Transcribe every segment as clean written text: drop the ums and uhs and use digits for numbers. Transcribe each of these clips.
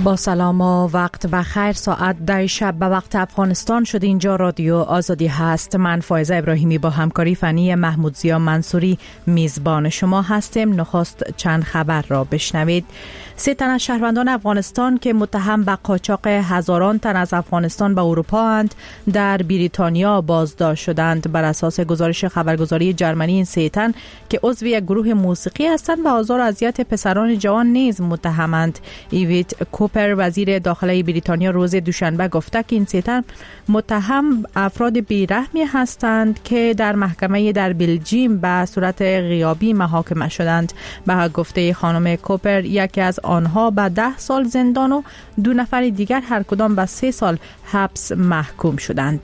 با سلام و وقت بخیر. ساعت 10 شب به وقت افغانستان شد. اینجا رادیو آزادی هست. من فائزه ابراهیمی با همکاری فنی محمودزیا منصوری میزبان شما هستیم. نخست چند خبر را بشنوید. 3 تن از شهروندان افغانستان که متهم به قاچاق هزاران تن از افغانستان به اروپا اند در بریتانیا بازداشت شدند. بر اساس گزارش خبرگزاری جرمنی این 3 تن که عضو یک گروه موسیقی هستند به آزار و اذیت پسران جوان نیز متهمند. ایویت کوپر وزیر داخلی بریتانیا روز دوشنبه گفته که این 3 تن متهم افراد بیرحمی هستند که در محکمه در بلژیم به صورت غیابی محاکمه شدند. به گفته خانم کوپر یکی از آنها به 10 سال زندان و 2 نفر دیگر هر کدام به 3 سال حبس محکوم شدند.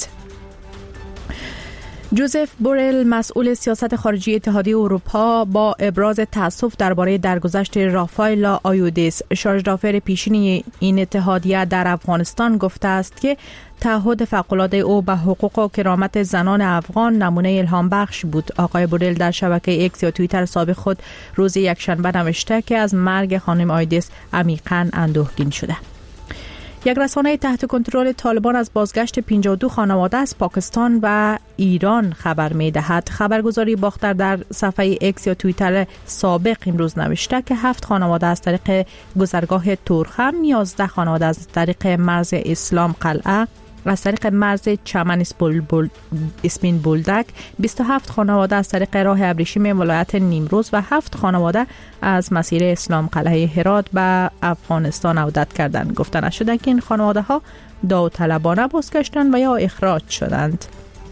جوزف بورل مسئول سیاست خارجی اتحادیه اروپا با ابراز تأسف درباره درگذشت رافائل آیودیس شارژدافر پیشین این اتحادیه در افغانستان گفته است که تعهد فوق‌العاده او به حقوق و کرامت زنان افغان نمونه الهام بخش بود. آقای بورل در شبکه ایکس یا توییتر سابق خود روز یکشنبه نوشته که از مرگ خانم آیودیس عمیقاً اندوهگین شده. یک رسانه تحت کنترل طالبان از بازگشت 52 خانواده از پاکستان و ایران خبر می‌دهد. خبرگزاری باختر در صفحه ایکس یا توییتر سابق امروز نوشته که 7 خانواده از طریق گذرگاه تورخم، 11 خانواده از طریق مرز اسلام قلعه، از طریق مرز چمن اسپین بولدک، 27 خانواده از طریق راه ابریشم ولایت نیمروز و 7 خانواده از مسیر اسلام قلعه هرات به افغانستان عودت کردند. گفته نشده که این خانواده ها داوطلبانه بازگشتند و یا اخراج شدند.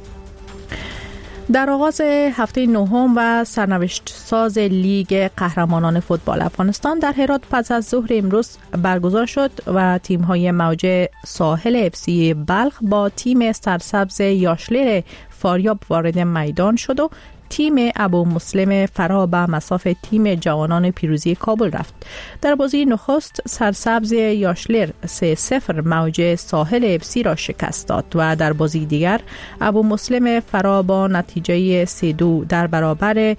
در آغاز هفته نهم و سرنوشت ساز لیگ قهرمانان فوتبال افغانستان در هرات پس از ظهر امروز برگزار شد و تیم‌های موج ساحل افسی بلخ با تیم سرسبز یاشلر فاریاب وارد میدان شد و تیم ابو مسلم فرا به مصاف تیم جوانان پیروزی کابل رفت. در بازی نخست سرسبز یاشلر 3-0 موج ساحل افسی را شکست داد و در بازی دیگر ابو مسلم فرا با نتیجه 3-2 در برابر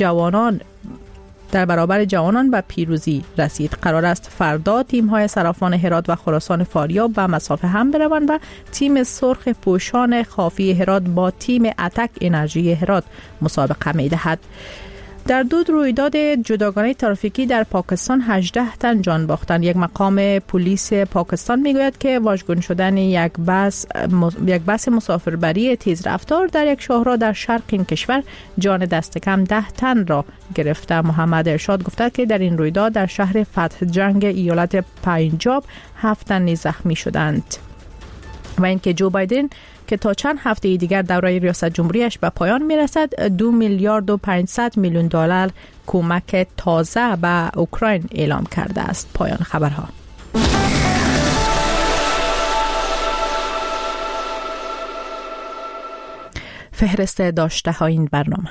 جوانان به پیروزی رسید. قرار است فردا تیم‌های صرافان هرات و خراسان فاریاب به مسافه هم بروند و تیم سرخ پوشان خافی هرات با تیم اتک انرژی هرات مسابقه می‌دهد. در 2 رویداد جداگانه ترافیکی در پاکستان 18 تن جان باختند. یک مقام پلیس پاکستان میگوید که واژگون شدن یک بس مسافربری تیز رفتار در یک شاهراه در شرق این کشور جان دست کم 10 تن را گرفته. محمد ارشاد گفته که در این رویداد در شهر فتح جنگ ایالت پنجاب 7 تن زخمی شدند. و اینکه جو بایدن که تا چند هفته دیگر دوره ریاست جمهوریش به پایان میرسد 2 میلیارد و 500 میلیون دلار کمک تازه به اوکراین اعلام کرده است. پایان خبرها. فهرست داشته های این برنامه.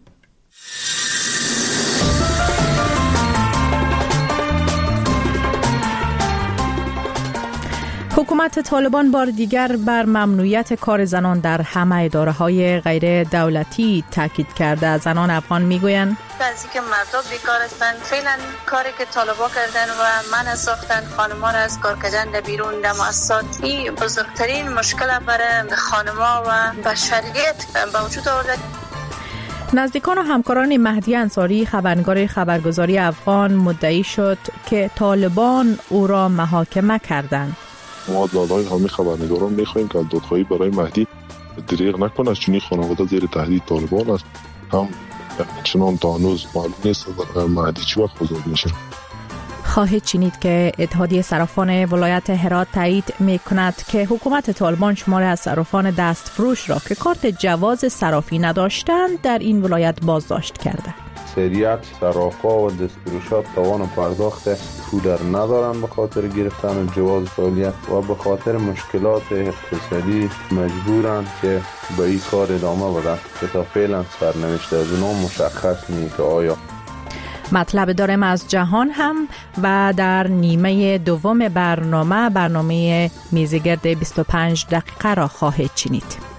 حکومت طالبان بار دیگر بر ممنوعیت کار زنان در همه اداره‌های غیر دولتی تاکید کرده. زنان افغان میگویند بعضی که مردم بیکار هستند، فعلا کاری که طالبان کردن و من ساختن خانم‌ها را از کار کردن بیرون در مؤسسات، این بزرگترین مشکل برای خانم‌ها و بشریت به وجود آورده. نزدیکان و همکاران مهدی انصاری خبرنگار خبرگزاری افغان مدعی شد که طالبان او را محاکمه کردند. ما دادهای همه خبرنگاران می‌خواهیم که دادخواهی برای مهدی دریغ نکنه، چون این خانواده زیر تهدید طالبان است. هم چنان تا هنوز معلوم نیست مهدی چه وقت آزاد میشه. خواهید شنید که اتحادیه صرافان ولایت هرات تایید می‌کند که حکومت طالبان شماری از صرافان دستفروش را که کارت جواز صرافی نداشتند در این ولایت بازداشت کرده. اکثریت صرافا و دستفروشات توان پرداخت پول ندارند به خاطر گرفتن جواز فعالیت و به خاطر مشکلات اقتصادی مجبورند که به این کار ادامه بدن که تا فعلا سرنوشت از اونها مشخص نیست که آیا. مطلب داریم از جهان هم و در نیمه دوم برنامه میزگرد 25 دقیقه را خواهید شنید.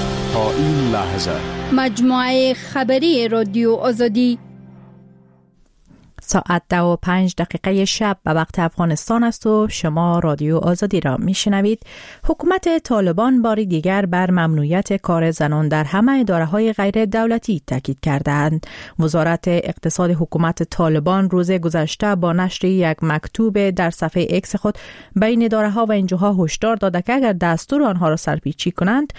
این لحظه مجموعه خبری رادیو آزادی ساعت 2:05 شب به وقت افغانستان است و شما رادیو آزادی را میشنوید. حکومت طالبان باری دیگر بر ممنوعیت کار زنان در همه اداره‌های غیر دولتی تاکید کردند. وزارت اقتصاد حکومت طالبان روز گذشته با نشر یک مکتوب در صفحه ایکس خود بین اداره‌ها و انجوها هشدار داده که اگر دستور آنها را سرپیچی کنند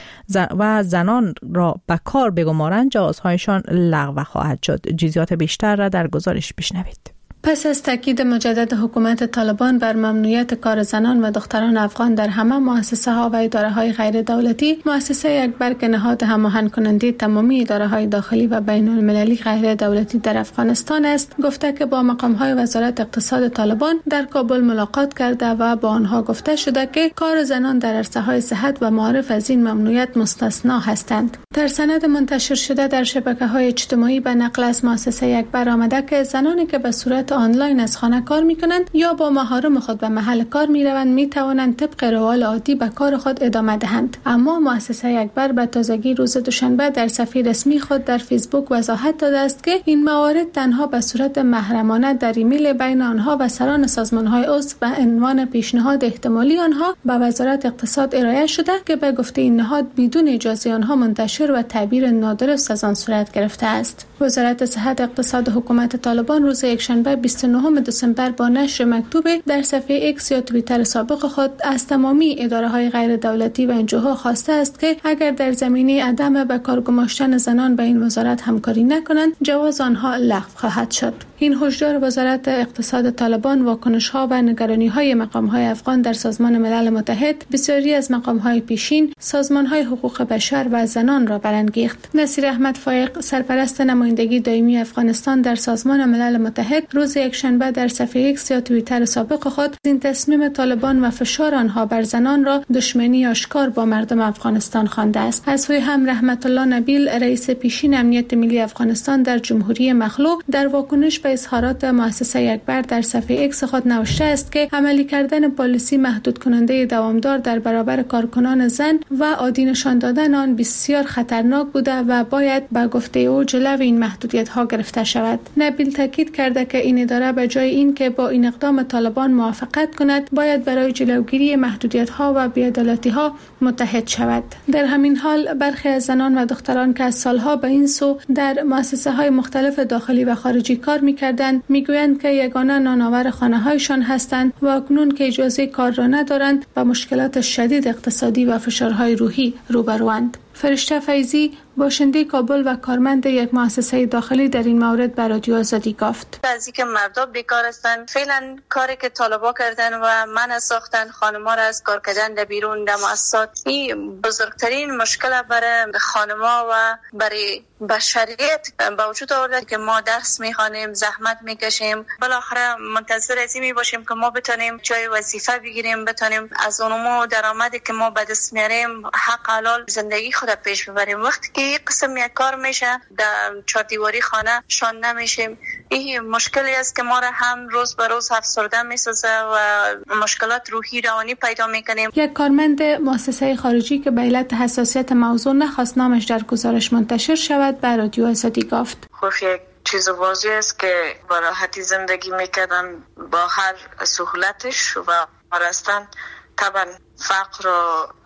و زنان را به کار بگمارند جوازهایشان لغو خواهد شد. جزئیات بیشتر را در گزارش بشنوید. پس از تاکید مجدد حکومت طالبان بر ممنوعیت کار زنان و دختران افغان در همه مؤسسه ها و اداره های غیر دولتی، مؤسسه اکبر که نهاد هماهنگ کننده تمامی اداره های داخلی و بین المللی غیر دولتی در افغانستان است، گفته که با مقام های وزارت اقتصاد طالبان در کابل ملاقات کرده و با آنها گفته شده که کار زنان در عرصه های صحت و معارف از این ممنوعیت مستثنا هستند. در سند منتشر شده در شبکه‌های اجتماعی به نقل از مؤسسه اکبر آمده که زنانی که به صورت آنلاین از خانه کار می‌کنند یا با محارم خود به محل کار می‌روند می‌توانند طبق روال عادی به کار خود ادامه دهند. اما مؤسسه اکبر به تازگی روز دوشنبه در صفحه رسمی خود در فیسبوک وضاحت داده است که این موارد تنها به صورت محرمانه در ایمیل بین آنها و سران سازمان‌های عضو و عنوان پیشنهاد احتمالی آنها به وزارت اقتصاد ارائه شده که به گفته این نهاد بدون اجازه آنها منتشر و تعبیر نادرست از آن صورت گرفته است. وزارت صحت اقتصاد حکومت طالبان روز یکشنبه 29 دسامبر با نشر مکتوب در صفحه ایکس یا توییتر سابق خود از تمامی اداره‌های غیر دولتی و انجوها خواسته است که اگر در زمینه عدم به کار گماشتن زنان با این وزارت همکاری نکنند جواز آنها لغو خواهد شد. این هشدار وزارت اقتصاد طالبان واکنش‌ها و نگرانی‌های مقام‌های افغان در سازمان ملل متحد، بسیاری از مقام‌های پیشین، سازمان‌های حقوق بشر و زنان را برانگیخت. نصیر احمد فایق، سرپرست نمایندگی دائمی افغانستان در سازمان ملل متحد، روز یکشنبه در صفحه ایکس یا توییتر سابق خود این تصمیم طالبان و فشار آنها بر زنان را دشمنی آشکار با مردم افغانستان خوانده است. از سوی هم رحمت الله نبیل، رئیس پیشین امنیت ملی افغانستان در جمهوری مخلوع، در واکنش به اظهارات مؤسسه اکبر در صفحه ایکس خود نوشته است که عملی کردن پالیسی محدود کننده دوامدار در برابر کارکنان زن و عادی نشان دادن آن بسیار خطرناک بوده و باید به گفته او جلوی این محدودیت ها گرفته شود. نبیل تاکید کرده که این اداره به جای این که با این اقدام طالبان موافقت کند باید برای جلوگیری محدودیت ها و بی‌عدالتی ها متحد شود. در همین حال برخی از زنان و دختران که از سالها به این سو در مؤسسه های مختلف داخلی و خارجی کار می‌کردند میگویند که یگانه نانآور خانه‌هایشان هستند و اکنون که اجازه کار را ندارند با مشکلات شدید اقتصادی و فشارهای روحی روبروند. فرشته فیضی، باشنده کابل و کارمند یک مؤسسه داخلی، در این مورد به رادیو آزادی گفت: از اینکه مردم بیکار هستند، فعلا کاری که طالبا کردن و من ساختن خانم‌ها را از کار کردن در بیرون در مؤسسات، این بزرگترین مشکل برای خانم‌ها و برای بشریت با وجود آورده که ما درس می‌خوانیم، زحمت می‌کشیم، بالاخره منتظر از این می‌باشیم که ما بتونیم جای وظیفه بگیریم، بتونیم از اونمو درآمدی که ما به دست میاریم حق حلال زندگی خود پیش ببریم. وقتی که این قسم یک کار میشه در چهار دیواری خانه شان نمیشیم، این مشکلی است که ما را هم روز به روز افسرده میسازه و مشکلات روحی روانی پیدا میکنیم. یک کارمند مؤسسه خارجی که به علت حساسیت موضوع نخواست نامش در گزارش منتشر شود به رادیو آزادی گفت: خوش یک چیز واضح است که با راحتی زندگی میکردن با هر سهولتش و رستن. طبعا فقر و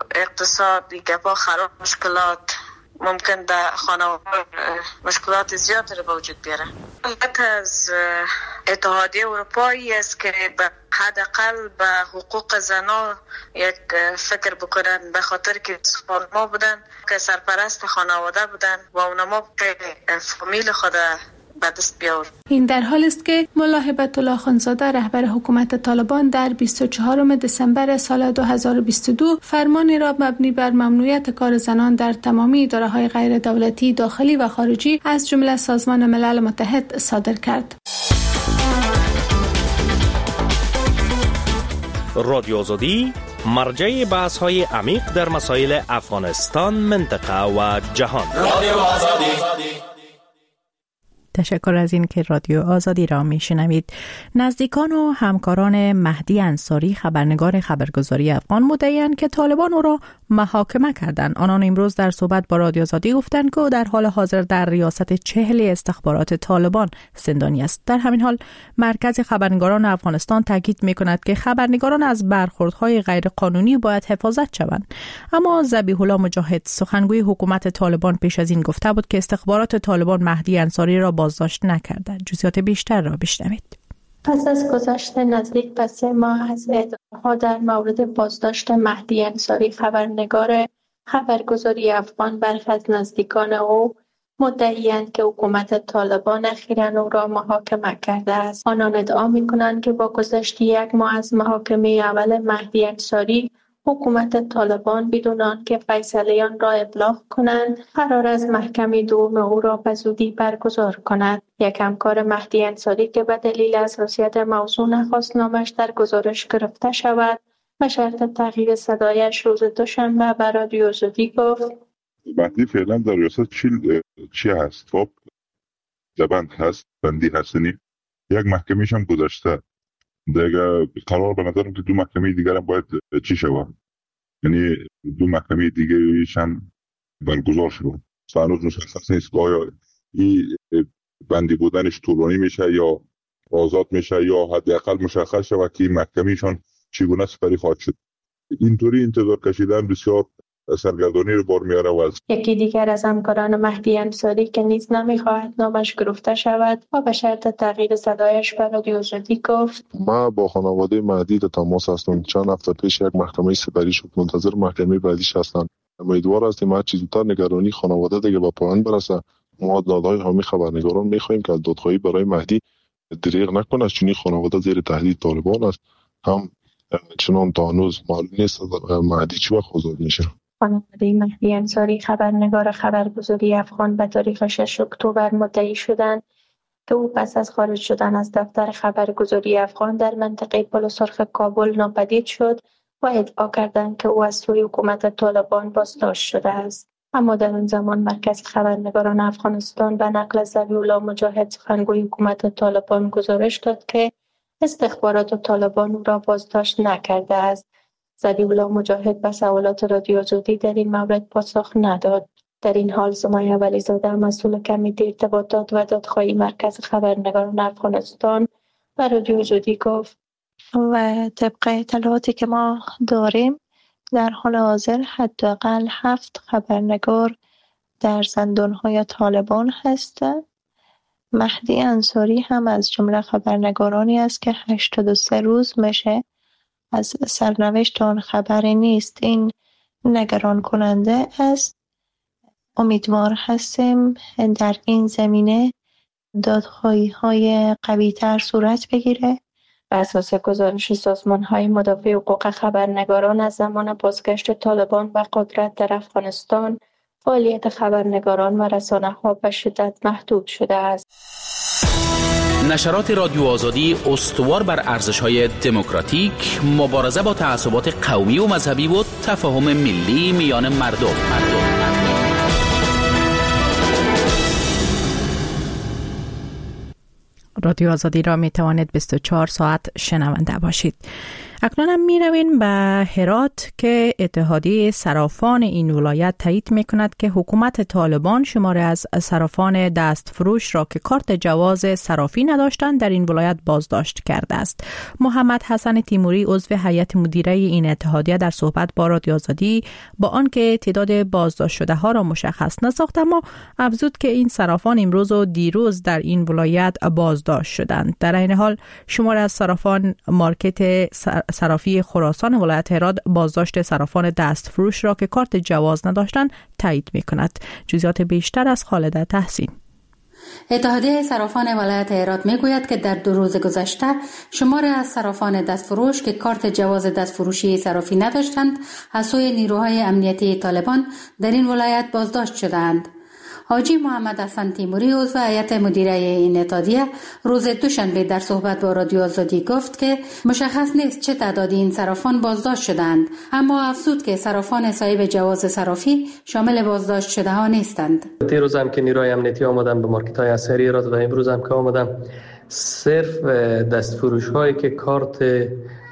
اقتصاد دیگه با خراب مشکلات ممکن در خانواده مشکلات زیادی رو به وجود بیاره. البته از اتحادیه اروپایی است که به حداقل به حقوق زنان یک فکر بکنن، به خاطر که ما بودن که سرپرست خانواده بودن و اونما که فامیل خود به دست بیاورد. این در حال است که ملا هبت الله خانزاده رهبر حکومت طالبان در 24 دسامبر سال 2022 فرمانی را مبنی بر ممنوعیت کار زنان در تمامی اداره‌های غیر دولتی داخلی و خارجی از جمله سازمان ملل متحد صادر کرد. رادیو آزادی مرجع بحث‌های عمیق در مسائل افغانستان، منطقه و جهان. رادیو آزادی. تشکر از این که رادیو آزادی را میشنوید. نزدیکان و همکاران مهدی انصاری، خبرنگار خبرگزاری افغان، مدعی‌اند که طالبان او را محاکمه کردند. آنان امروز در صحبت با رادیو آزادی گفتند که او در حال حاضر در ریاست 40 استخبارات طالبان زندانی است. در همین حال مرکز خبرنگاران افغانستان تاکید می‌کند که خبرنگاران از برخوردهای غیرقانونی باید حفاظت شوند. اما ذبیح الله مجاهد سخنگوی حکومت طالبان پیش از این گفته بود که استخبارات طالبان مهدی انصاری را بازداشت نکرده. جزئیات بیشتر را بشنوید. پس از گذشت نزدیک به 3 ماه از ادعاها در مورد بازداشت مهدی انصاری، خبرنگار خبرگزاری افغان، برخی از نزدیکان او مدعی‌اند که حکومت طالبان اخیراً او را محاکمه کرده است. آنان ادعا می‌کنند که با گذشت 1 ماه از محاکمه اول مهدی انصاری، حکومت طالبان بدون آنکه فیصله آن را ابلاغ کنند قرار است محکمه دوم او را به زودی برگزار کند. یک همکار مهدی انصاری که به دلیل حساسیت موضوع نخواست نامش در گزارش گرفته شود به شرط تغییر صدایش روز دوشنبه به رادیو آزادی گفت مهدی فعلا در ریاست چی هست؟ خب زبند هست، بندی هستنی، یک محکمیش هم گذاشته دیگه. قرار به نظرم که 2 محکمه دیگر هم باید چی شود، یعنی 2 محکمه دیگه هم برگزار شود. هنوز مشخص نیست که آیا این بندی بودنش طولانی میشه یا آزاد میشه یا حداقل مشخص شود که این محکمهشان چگونه سپری خواهد شد. اینطوری انتظار کشیدن بسیار سرگردانی رو بار میاره. و یکی دیگر از همکاران مهدی انصاری که نیز نمیخواهد نامش گرفته شود و به شرط تغییر صدایش به رادیو آزادی گفت ما با خانواده مهدی در تماس هستم. چند هفته پیش یک محکمه سپری شد، منتظر محکمه بعدیش هستند. امیدوار هستیم هر چیز زودتر نگرانی خانواده دیگه به پایان برسه. ما دادهای حامی خبرنگاران میخواهیم که دادخواهی برای مهدی دریغ نکنه، چون خانواده زیر تهدید طالبان است. هم چنان تا هنوز معلوم نیست مهدی چه وقت آزاد میشه. خانواده مهدی انصاری، خبرنگار خبرگزاری افغان، به تاریخ 6 اکتبر مدعی شدند که او پس از خارج شدن از دفتر خبرگزاری افغان در منطقه پل سرخ کابل ناپدید شد و ادعا کردند که او از سوی حکومت طالبان بازداشت شده است. اما در آن زمان مرکز خبرنگاران افغانستان به نقل از ذبیح الله مجاهد سخنگوی حکومت طالبان گزارش داد که استخبارات طالبان او را بازداشت نکرده است. ذبیح الله مجاهد به سوالات رادیو آزادی در این مورد پاسخ نداد. در این حال سمیه ولیزاده، مسئول کمیته ارتباطات و دادخواهی مرکز خبرنگاران افغانستان، به رادیو آزادی گفت و طبق اطلاعاتی که ما داریم در حال حاضر حداقل 7 خبرنگار در زندان‌های طالبان هستند. مهدی انصاری هم از جمله خبرنگارانی است که 83 روز میشه از سرنوشت آن خبری نیست. این نگران کننده است. امیدوار هستیم در این زمینه دادخواهی‌های قوی‌تر صورت بگیره. بر اساس گزارش سازمان‌های مدافع حقوق خبرنگاران از زمان بازگشت طالبان به قدرت در افغانستان، فعالیت خبرنگاران و رسانه‌ها به شدت محدود شده است. نشرات رادیو آزادی استوار بر ارزش‌های دموکراتیک، مبارزه با تعصبات قومی و مذهبی و تفاهم ملی میان مردم. رادیو آزادی را می توانید 24 ساعت شنونده باشید. اکنون هم می رویم به هرات که اتحادیه صرافان این ولایت تایید می کند که حکومت طالبان شماری از صرافان دستفروش را که کارت جواز صرافی نداشتند در این ولایت بازداشت کرده است. محمد حسن تیموری عضو هیئت مدیره این اتحادیه در صحبت با رادیو آزادی با آنکه تعداد بازداشت شده ها را مشخص نساخت، اما افزود که این صرافان امروز و دیروز در این ولایت بازداشت شدند. در این حال شماری از صرافان مارکت صرافی خراسان ولایت هرات بازداشت صرافان دستفروش را که کارت جواز نداشتند تایید می‌کند. جزئیات بیشتر از خالده تحسین. اتحادیه صرافان ولایت هرات میگوید که در 2 روز گذشته شماری از صرافان دستفروش که کارت جواز دستفروشی صرافی نداشتند از سوی نیروهای امنیتی طالبان در این ولایت بازداشت شدند. حاجی محمد حسن تیموری عضو هیئت مدیره این اتحادیه روز دوشنبه در صحبت با رادیو آزادی گفت که مشخص نیست چه تعدادی این صرافان بازداشت شدند، اما افزود که صرافان صاحب جواز صرافی شامل بازداشت شده ها نیستند. دیروز هم که نیروهای امنیتی آمدن به مارکت های عصری راد و امروز هم که آمدن صرف دستفروش هایی که کارت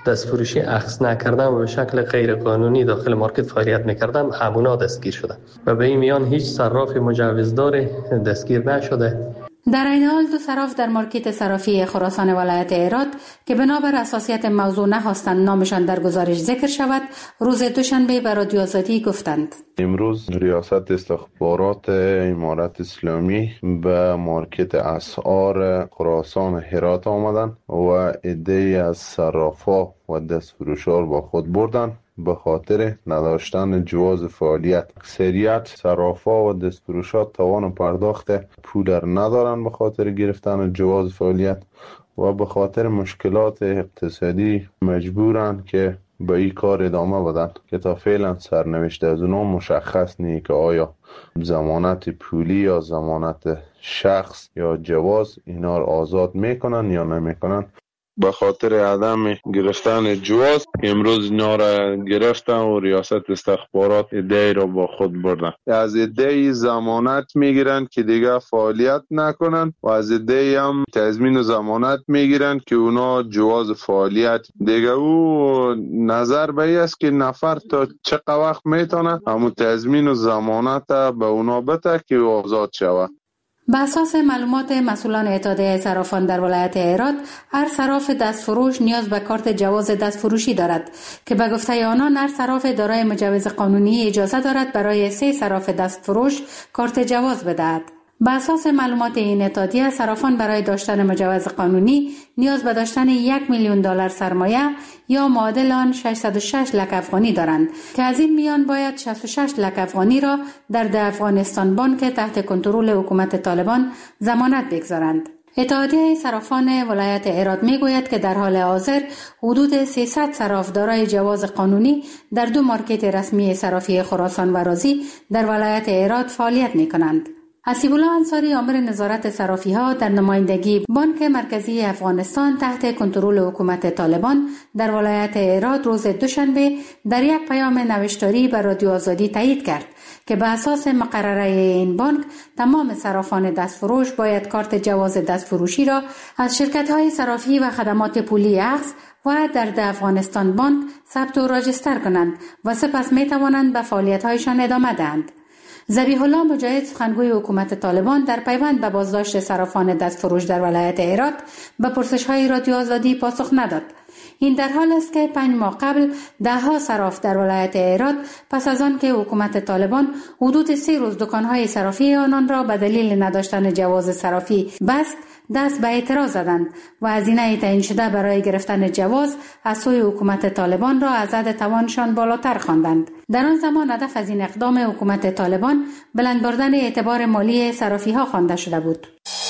دستفروشی اخذ نکردن و به شکل غیر قانونی داخل مارکت فعالیت میکردن همونا دستگیر شده و به این میان هیچ صراف مجوزدار دستگیر نشده. در این حال دو صراف در مارکت صرافی خراسان ولایت هرات که بنابر اساسیت موضوع نخواستند نامشان در گزارش ذکر شود، روز دوشنبه به رادیو آزادی گفتند امروز ریاست استخبارات امارت اسلامی به مارکت اسعار خراسان هرات آمدند و عده‌ای از صرافا و دستفروشان با خود بردند به خاطر نداشتن جواز فعالیت. اکثریت صرافا و دستفروشات توان پرداخت پول ندارند به خاطر گرفتن جواز فعالیت و به خاطر مشکلات اقتصادی مجبورند که به این کار ادامه بدن که تا فعلا سرنوشت از اونها مشخص نیست که آیا ضمانت پولی یا ضمانت شخص یا جواز اینا رو آزاد میکنن یا نمیکنن. به خاطر عدم گرفتن جواز امروز اینا را گرفتن و ریاست استخبارات عده‌ای را با خود بردن. از عده‌ای ضمانت میگیرن که دیگه فعالیت نکنن و از عده‌ای هم تضمین و ضمانت میگیرن که اونا جواز فعالیت دیگه او نظر به این است که نفر تا چقدر وقت میتونه همون تضمین و ضمانت به اونا بده که آزاد شود. به اساس معلومات مسئولان اتحادیه صرافان در ولایت هرات، هر صراف دستفروش نیاز به کارت جواز دستفروشی دارد که به گفته آنان هر صراف دارای مجوز قانونی اجازه دارد برای 3 صراف دستفروش کارت جواز بدهد. به اساس معلومات این اتحادیه، صرافان برای داشتن مجوز قانونی نیاز به داشتن $1,000,000 سرمایه یا معادل آن 606 لک افغانی دارند که از این میان باید 66 لک افغانی را در ده افغانستان بانک تحت کنترل حکومت طالبان ضمانت بگذارند. اتحادیه صرافان ولایت هرات میگوید که در حال حاضر حدود 300 صراف دارای جواز قانونی در 2 مارکت رسمی صرافی خراسان و رازی در ولایت هرات فعالیت میکنند. حسیب الله انصاری عامل نظارت صرافی ها در نمایندگی بانک مرکزی افغانستان تحت کنترل حکومت طالبان در ولایت هرات روز دوشنبه در یک پیام نوشتاری به رادیو آزادی تایید کرد که به اساس مقرره این بانک تمام صرافان دستفروش باید کارت جواز دستفروشی را از شرکت‌های صرافی و خدمات پولی اخذ و در افغانستان بانک ثبت و راجستر کنند و سپس می توانند به فعالیت‌هایشان ادامه دهند. ذبیح الله مجاهد سخنگوی حکومت طالبان در پیوند به بازداشت صرافان دستفروش در ولایت هرات به پرسش‌های رادیو آزادی پاسخ نداد. این در حال است که 5 ماه قبل 10 صراف در ولایت هرات پس از آن که حکومت طالبان حدود 3 روز دکان‌های صرافی آنان را به دلیل نداشتن جواز صرافی بست، دست به اعتراض زدند و هزینه تعیین شده برای گرفتن جواز از سوی حکومت طالبان را از حد توانشان بالاتر خواندند. در آن زمان هدف از این اقدام حکومت طالبان بلند بردن اعتبار مالی صرافی ها خوانده شده بود.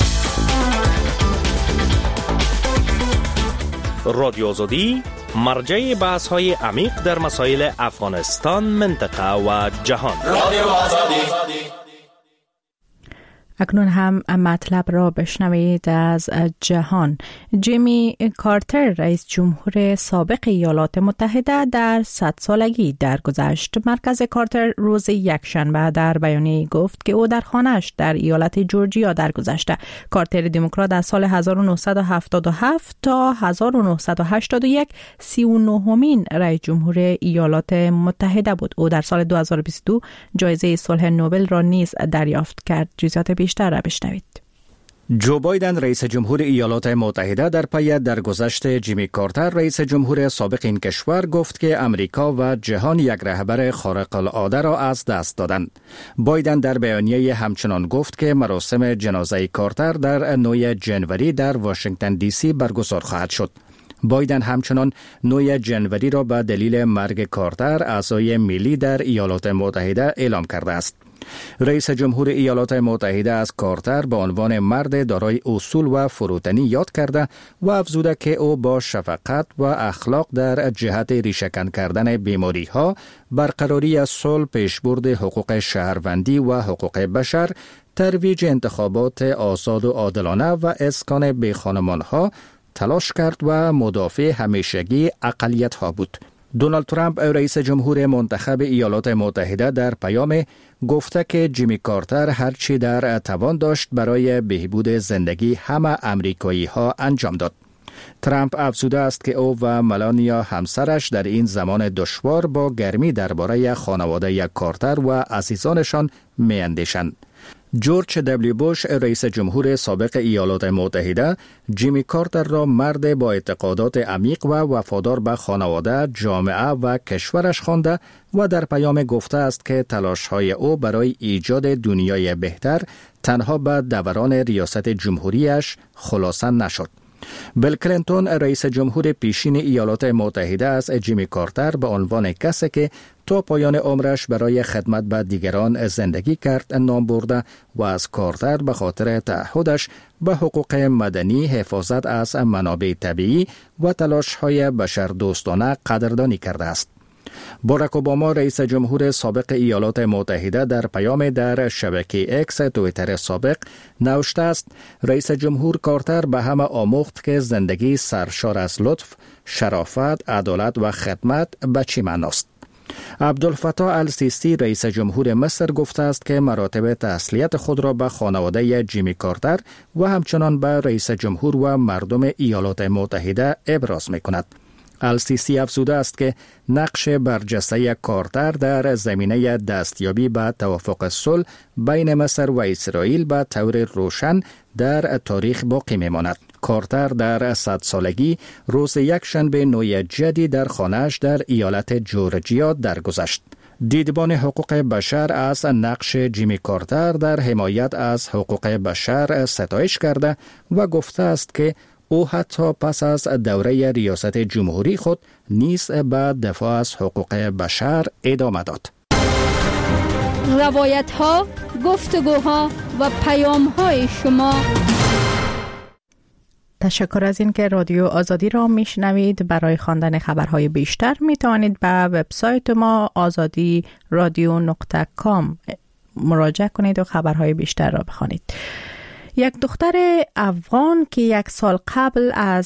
رادیو آزادی مرجع بحث های عمیق در مسائل افغانستان، منطقه و جهان. رادیو آزادی. اکنون هم مطلب را بشنوید از جهان. جیمی کارتر رئیس جمهور سابق ایالات متحده در 100 سالگی درگذشت. مرکز کارتر روز یکشنبه در بیانیه‌ای گفت که او در خانه‌اش در ایالت جورجیا درگذشته. کارتر دموکرات از سال 1977 تا 1981 39مین رئیس جمهور ایالات متحده بود. او در سال 2022 جایزه صلح نوبل را نیز دریافت کرد. جزئیات بیشتر را بشنوید. جو بایدن رئیس جمهور ایالات متحده در پی درگذشت جیمی کارتر رئیس جمهور سابق این کشور گفت که امریکا و جهان یک رهبر خارق العاده را از دست دادند. بایدن در بیانیه همچنان گفت که مراسم جنازه کارتر در 9 ژانویه در واشنگتن دی سی برگزار خواهد شد. بایدن همچنان 9 ژانویه را به دلیل مرگ کارتر اعضای ملی در ایالات متحده اعلام کرده است. رئیس جمهور ایالات متحده از کارتر به عنوان مرد دارای اصول و فروتنی یاد کرده و افزوده که او با شفقت و اخلاق در جهت ریشه‌کن کردن بیماری‌ها، برقراری صلح، پیشبرد حقوق شهروندی و حقوق بشر، ترویج انتخابات آزاد و عادلانه و اسکان بیخانمان‌ها تلاش کرد و مدافع همیشگی اقلیت‌ها بود. دونالد ترامپ رئیس جمهور منتخب ایالات متحده در پیام گفته که جیمی کارتر هرچی در توان داشت برای بهبود زندگی همه امریکایی ها انجام داد. ترامپ افزوده است که او و ملانیا همسرش در این زمان دشوار با گرمی درباره خانواده کارتر و عزیزانشان می‌اندیشند. جورج دبلیو بوش رئیس جمهور سابق ایالات متحده جیمی کارتر را مرد با اعتقادات عمیق و وفادار به خانواده، جامعه و کشورش خوانده و در پیام گفته است که تلاش‌های او برای ایجاد دنیای بهتر تنها به دوران ریاست جمهوریش خلاصه نشد. بیل کلینتون رئیس جمهور پیشین ایالات متحده از جیمی کارتر به عنوان کسی که تا پایان عمرش برای خدمت به دیگران زندگی کرد نام برده و از کارتر به خاطر تعهدش به حقوق مدنی، حفاظت از منابع طبیعی و تلاش‌های بشردوستانه قدردانی کرده است. باراک اوباما رئیس جمهور سابق ایالات متحده در پیام در شبکه اکس توییتر سابق نوشته است رئیس جمهور کارتر به همه آموخت که زندگی سرشار از لطف، شرافت، عدالت و خدمت به چه معناست. عبدالفتاح السیسی رئیس جمهور مصر گفته است که مراتب تسلیت خود را به خانواده جیمی کارتر و همچنان به رئیس جمهور و مردم ایالات متحده ابراز می‌کند. السیسی افزوده است که نقش برجسته کارتر در زمینه دستیابی به توافق صلح بین مصر و اسرائیل به طور روشن در تاریخ باقی میماند. کارتر در 100 سالگی روز یکشنبه 9 جدی در خانه‌اش در ایالت جورجیا درگذشت. دیدبان حقوق بشر از نقش جیمی کارتر در حمایت از حقوق بشر ستایش کرده و گفته است که او حتی پس از دوره ریاست جمهوری خود نیز به دفاع از حقوق بشر ادامه داد. روایت‌ها، گفتگوها و پیام‌های شما. تشکر از این که رادیو آزادی را میشنوید. برای خواندن خبرهای بیشتر میتوانید به وبسایت ما azadiradio.com مراجعه کنید و خبرهای بیشتر را بخوانید. یک دختر افغان که 1 سال قبل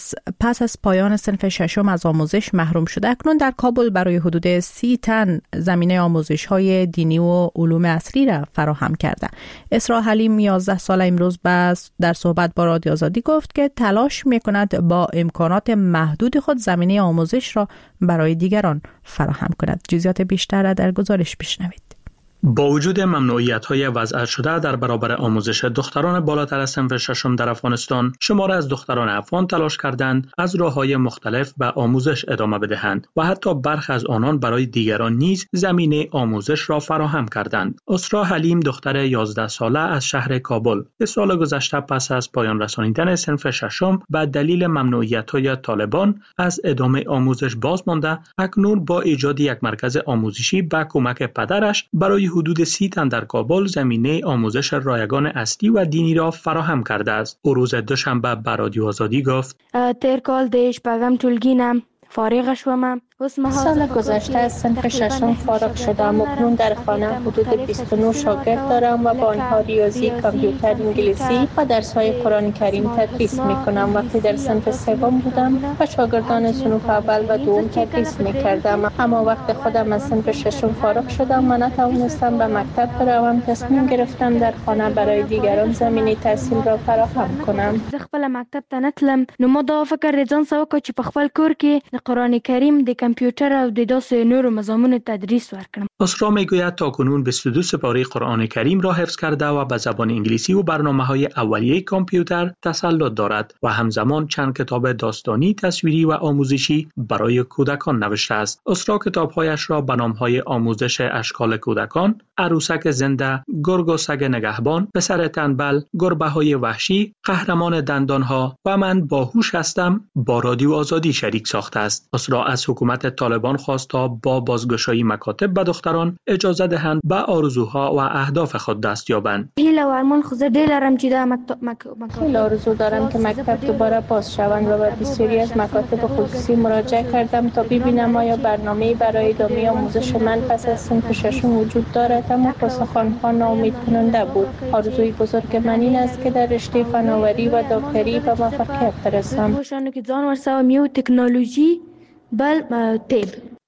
پس از پایان صنف ششم از آموزش محروم شده، اکنون در کابل برای حدود 30 تن زمینه آموزش‌های دینی و علوم عصری را فراهم کرده. اسراء حلیم 11 ساله امروز در صحبت با رادیو آزادی گفت که تلاش می‌کند با امکانات محدود خود زمینه آموزش را برای دیگران فراهم کند. جزئیات بیشتر را در گزارش بشنوید. با وجود ممنوعیت‌های وضع شده در برابر آموزش دختران بالاتر از صنف ششم در افغانستان، شمار از دختران افغان تلاش کردند از راه‌های مختلف به آموزش ادامه بدهند و حتی برخی از آنان برای دیگران نیز زمینه آموزش را فراهم کردند. اسراء حلیم دختر 11 ساله از شهر کابل که سال گذشته پس از پایان رسانیدن صنف ششم به دلیل ممنوعیت‌های طالبان از ادامه آموزش باز مانده، اکنون با ایجاد یک مرکز آموزشی با کمک پدرش برای حدود 30 تن در کابل زمینه آموزش رایگان اصلی و دینی را فراهم کرده است. او روز دوشنبه به رادیو آزادی گفت: تیر کال دیش پگم تولگینم فارغ شوم. سال گذشته از صنف ششم فارغ شدم. اکنون در خانه حدود 29 شاگرد دارم و با آنها ریاضی، کامپیوتر، انگلیسی و درس‌های قرآن کریم تدریس می‌کنم. وقتی در صنف سوم بودم و شاگردان صنف اول و دوم تدریس می‌کردم، اما وقتی خودم از صنف ششم فارغ شدم و نتوانستم به مکتب بروم، تصمیم گرفتم در خانه برای دیگران زمینه تحصیل را فراهم کنم. خپل مکتب ته نتلم، نو ما دا فکر ځان سوکه چې په خپل کور کې د قرآن کریم د کامپیوتر او د داسې نورو مضامون تدریس ورکړم. اسراء میگوید تاکنون 22 سپاره قرآن کریم را حفظ کرده و به زبان انگلیسی و برنامه‌های اولیه کامپیوتر تسلط دارد و همزمان چند کتاب داستانی، تصویری و آموزشی برای کودکان نوشته است. اسراء کتاب‌هایش را به نام‌های آموزش اشکال کودکان، عروسک زنده، گرگ و سگ نگهبان، پسر تنبل، گربه‌های وحشی، قهرمان دندانها و من باهوش هستم با رادیو آزادی شریک ساخته است. اسراء از حکومت طالبان خواست تا با بازگشایی مکاتب به دختران اجازه دهند به آرزوها و اهداف خود دست یابند. هیله و ارمان خود دلارم چې دا خیلی آرزو دارم که مکتب دوباره باز شوند و به بسیاری از مکاتب خصوصی مراجعه کردم تا ببینم آیا برنامه‌ای برای ادامه آموزش من پس از صنف ششم وجود دارد، اما پاسخ‌آنها ناامید کننده بود. آرزوی بزرگ من این است که در رشته فناوری و دکتری به موفقیت برسم. که ځان ورسوم یو تکنولوژی بل طب.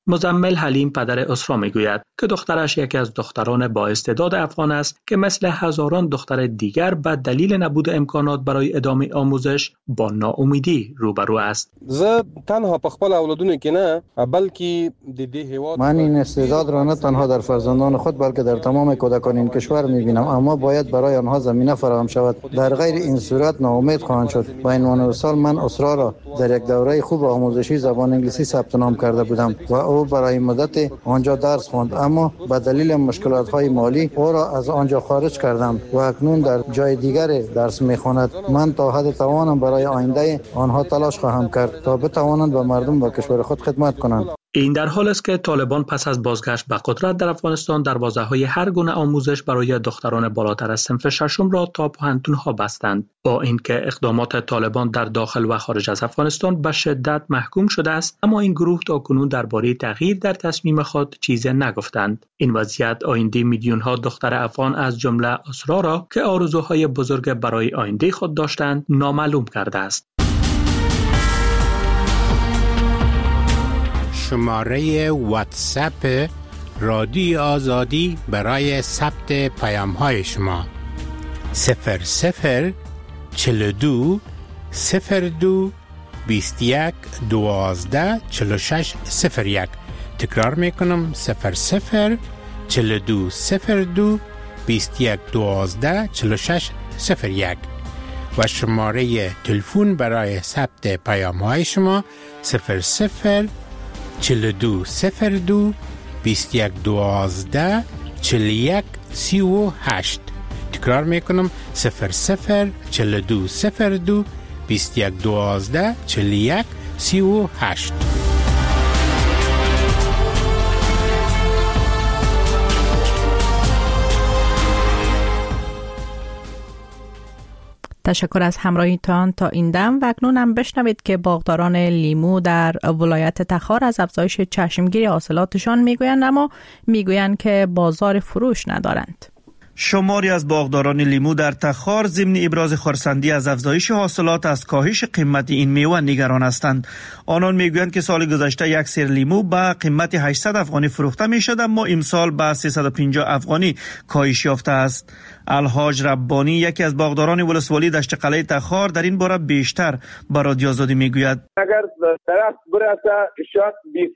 مزمل حلیم پدر اسرا میگوید که دخترش یکی از دختران با استعداد افغان است که مثل هزاران دختر دیگر به دلیل نبود امکانات برای ادامه آموزش با ناامیدی روبرو است. زه تنها په خپل اولادونو کې نه بلکې د دې هیواد من این استعداد را نه تنها در فرزندان خود بلکه در تمام کودکان این کشور می‌بینم، اما باید برای آنها زمینه فراهم شود. در غیر این صورت ناامید خواهند شد. با عنوان مثال من اسرا را در یک دوره خوب آموزشی زبان انگلیسی ثبت نام کرده بودم و او برای مدت آنجا درس خواند، اما به دلیل مشکلات‌های مالی او را از آنجا خارج کردم و اکنون در جای دیگر درس می‌خواند. من تا حد توانم برای آینده آنها تلاش خواهم کرد تا بتوانند به مردم و کشور خود خدمت کنند. این در حال است که طالبان پس از بازگشت به قدرت در افغانستان دروازه‌های هر گونه آموزش برای دختران بالاتر از صنف ششم را تا پوهنتون‌ها بستند. با اینکه اقدامات طالبان در داخل و خارج از افغانستان به شدت محکوم شده است، اما این گروه تاکنون درباره تغییر در تصمیم خود چیزی نگفتند. این وضعیت آینده میلیون‌ها دختر افغان از جمله اسرا را که آرزوهای بزرگ برای آینده خود داشتند نامعلوم کرده است. شماره واتساپ رادیو آزادی برای ثبت پیام‌های شما 00 42 02 21 12 46 01. تکرار میکنم 00 42 02 21 12 46 01 و شماره تلفن برای ثبت پیام‌های شما 00 42 02 21 12 41 38. تکرار میکنم 00 42 02 21 12 41 38. تشکر از همراهیتان تا این دم و اکنون هم بشنوید که باغداران لیمو در ولایت تخار از افزایش چشمگیری حاصلاتشان میگویند، اما میگویند که بازار فروش ندارند. شماری از باغداران لیمو در تخار ضمن ابراز خرسندی از افزایش حاصلات از کاهش قیمت این میوه نگران هستند. آنان میگویند که سال گذشته یک سیر لیمو به قیمت 800 افغانی فروخته میشد، اما امسال به 350 افغانی کاهش یافته است. الحاج ربانی یکی از باغداران ولسوالی دشت قلعه تخار در این باره بیشتر به رادیو آزادی میگوید. اگر طرف برسه شاید 20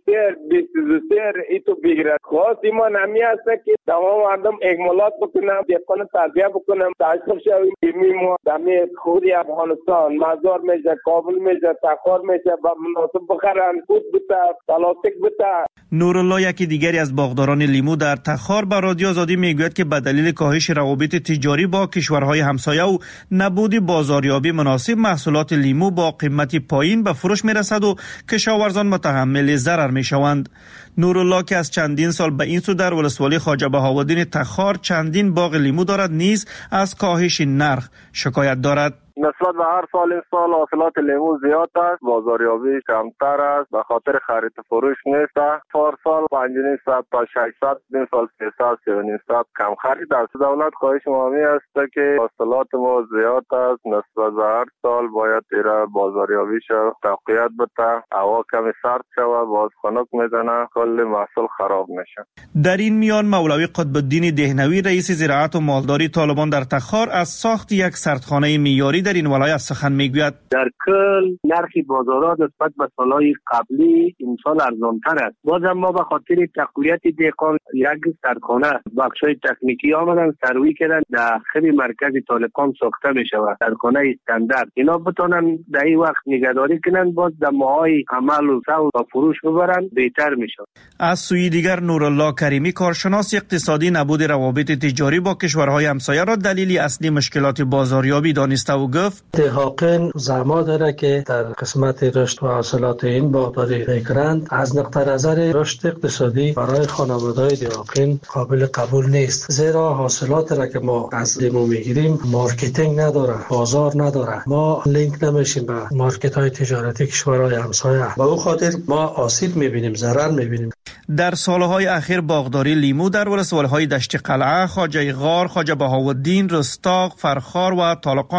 ایتو بگیرد، خواست ما نمی هست که تمام مردم اکمالات بکنم، دهقان تربیه بکنم، تشکر شویم بیمیم دمی خودی افغانستان مزار میشه، کابل میشه، تخار میشه، با مناسب بخرن، خود بتا پلاستیک بتا. نورالله یکی دیگری از باغداران لیمو در تخار به رادیو آزادی میگوید که به دلیل کاهش روابط تجاری با کشورهای همسایه و نبود بازاریابی مناسب محصولات لیمو با قیمت پایین به فروش میرسد و کشاورزان متحمل ضرر میشوند. نورالله که از چندین سال به این سو در ولسوالی خواجه بهاءالدین تخار چندین باغ لیمو دارد نیز از کاهش نرخ شکایت دارد. نسبت به هر سال این سال حاصلات لیمو زیاد است، بازاریابی کمتر است، به خاطر خرید فروش نیست. پارسال 500 تا 600، این سال 300 300 کم خرید است. دولت خواهش ما می است که حاصلات ما زیاد است، نسبت به هر سال باید ایرا بازاریابی شود، تقویت بده، هوا کمی سرد شود، باز خنک میزنه، کل محصول خراب میشه. در این میان مولوی قطب الدین دهنوی رئیس زراعت و مالداری طالبان در تخار از ساخت یک سردخانه معیاری در این ولایت سخن میگوید. در کل نرخ بازارات نسبت به سالهای قبلی امسال ارزانتر است. باز ما به خاطر تقویت دهقان یک سردخانه بخشای تکنیکی آمدن سروی کردن در خیلی مرکز طالقان ساخته می شود. سردخانه استاندارد اینا بتونن در این وقت نگهداری کنن، باز در ماهای عمل و سوق و فروش ببرن بهتر می شود. از سوی دیگر نورالله کریمی کارشناس اقتصادی نبود روابط تجاری با کشورهای همسایه را دلیلی اصلی مشکلات بازاریابی دانسته و گفت دهقان زحمت داره که در قسمت رشد و حاصلات این باغداری میکنند. از نقطه نظر رشد اقتصادی برای خانواده‌های دهقان قابل قبول نیست، زیرا حاصلات را که ما از لیمو میگیریم مارکتینگ نداره، بازار نداره، ما لینک نمیشیم به مارکت های تجارتی کشورهای همسایه. به اون خاطر ما آسیب میبینیم، ضرر میبینیم. در سالهای اخیر باغداری لیمو در ولسوالی‌های دشت قلعه، خواجه غار، خواجه بهاءالدین، رستاق، فرخار و طالقان افزایش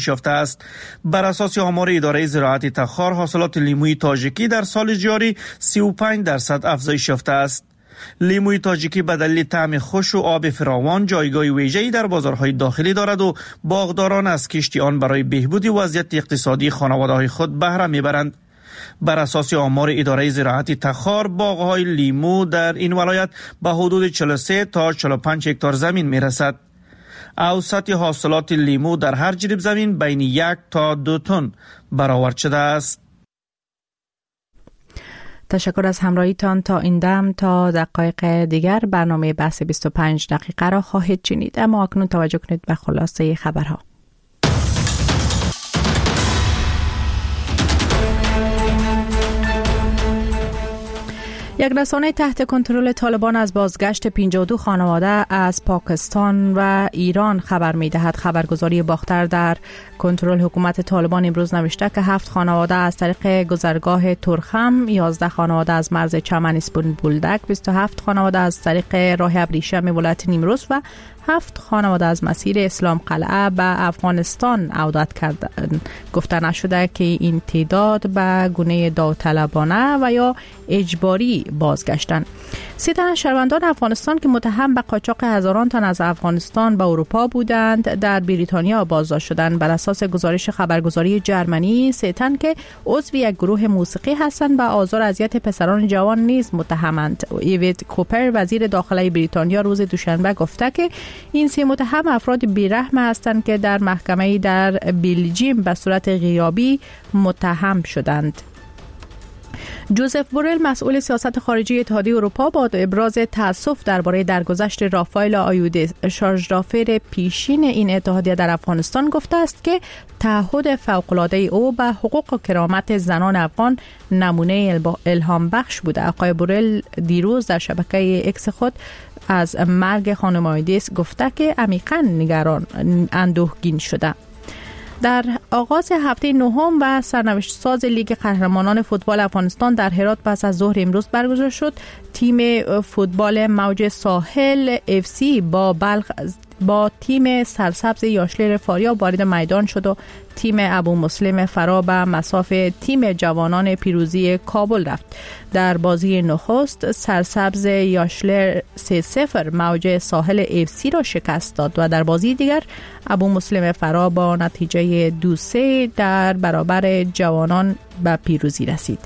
افزایش یافته است. بر اساس آمار اداره زراعت تخار، حاصلات لیموی تاجیکی در سال جاری 35% افزایش یافته است. لیموی تاجیکی به دلیل طعم خوش و آب فراوان جایگاه ویژه‌ای در بازارهای داخلی دارد و باغداران از کشت آن برای بهبود وضعیت اقتصادی خانواده‌های خود بهره میبرند. بر اساس آمار اداره زراعت تخار، باغ‌های لیمو در این ولایت به حدود 43 تا 45 هکتار زمین میرسد. اوسط حاصلات لیمو در هر جریب زمین بین 1 تا 2 تن برآورد شده است. تشکر از همراهیتان. تا این دم تا دقایق دیگر برنامه بحث 25 دقیقه را خواهید شنید، اما اکنون توجه کنید به خلاصه خبرها. یک رسانه تحت کنترل طالبان از بازگشت 52 خانواده از پاکستان و ایران خبر می‌دهد. خبرگزاری باختر در کنترل حکومت طالبان امروز نوشته که 7 خانواده از طریق گذرگاه ترخم، 11 خانواده از مرز چمن اسپون بولدک، 27 خانواده از طریق راه ابریشم ولایت نیمروز و 7 خانواده از مسیر اسلام قلعه به افغانستان عودت کردند. گفته نشده که این تعداد به گونه داوطلبانه و یا اجباری بازگشتند. 3 تن از شهروندان افغانستان که متهم به قاچاق هزاران تن از افغانستان به اروپا بودند در بریتانیا بازداشت شدند. بر اساس گزارش خبرگزاری جرمنی، 3 تن که عضو یک گروه موسیقی هستند به آزار اذیت پسران جوان نیز متهمند. ایوید کوپر وزیر داخلی بریتانیا روز دوشنبه گفته که این 3 متهم افراد بیرحم هستند که در محکمه در بلژیم به صورت غیابی متهم شدند. جوزف بورل مسئول سیاست خارجی اتحادیه اروپا با ابراز تأسف درباره درگذشت رافائل آیودس شارژدافر پیشین این اتحادیه در افغانستان گفته است که تعهد فوق‌العاده او به حقوق و کرامت زنان افغان نمونه الهام بخش بوده. آقای بورل دیروز در شبکه اکس خود از مرگ خانم آیودس گفته که عمیقاً نگران اندوهگین شده. در آغاز هفته نهم و سرنوشت ساز لیگ قهرمانان فوتبال افغانستان در هرات پس از ظهر امروز برگزار شد. تیم فوتبال موج ساحل FC با تیم سرسبز یاشلر فاریاب وارد میدان شد و تیم ابو مسلم فرا به مصاف تیم جوانان پیروزی کابل رفت. در بازی نخست سرسبز یاشلر 3-0 موج ساحل FC را شکست داد و در بازی دیگر ابو مسلم فرا با نتیجه 2-3 در برابر جوانان به پیروزی رسید.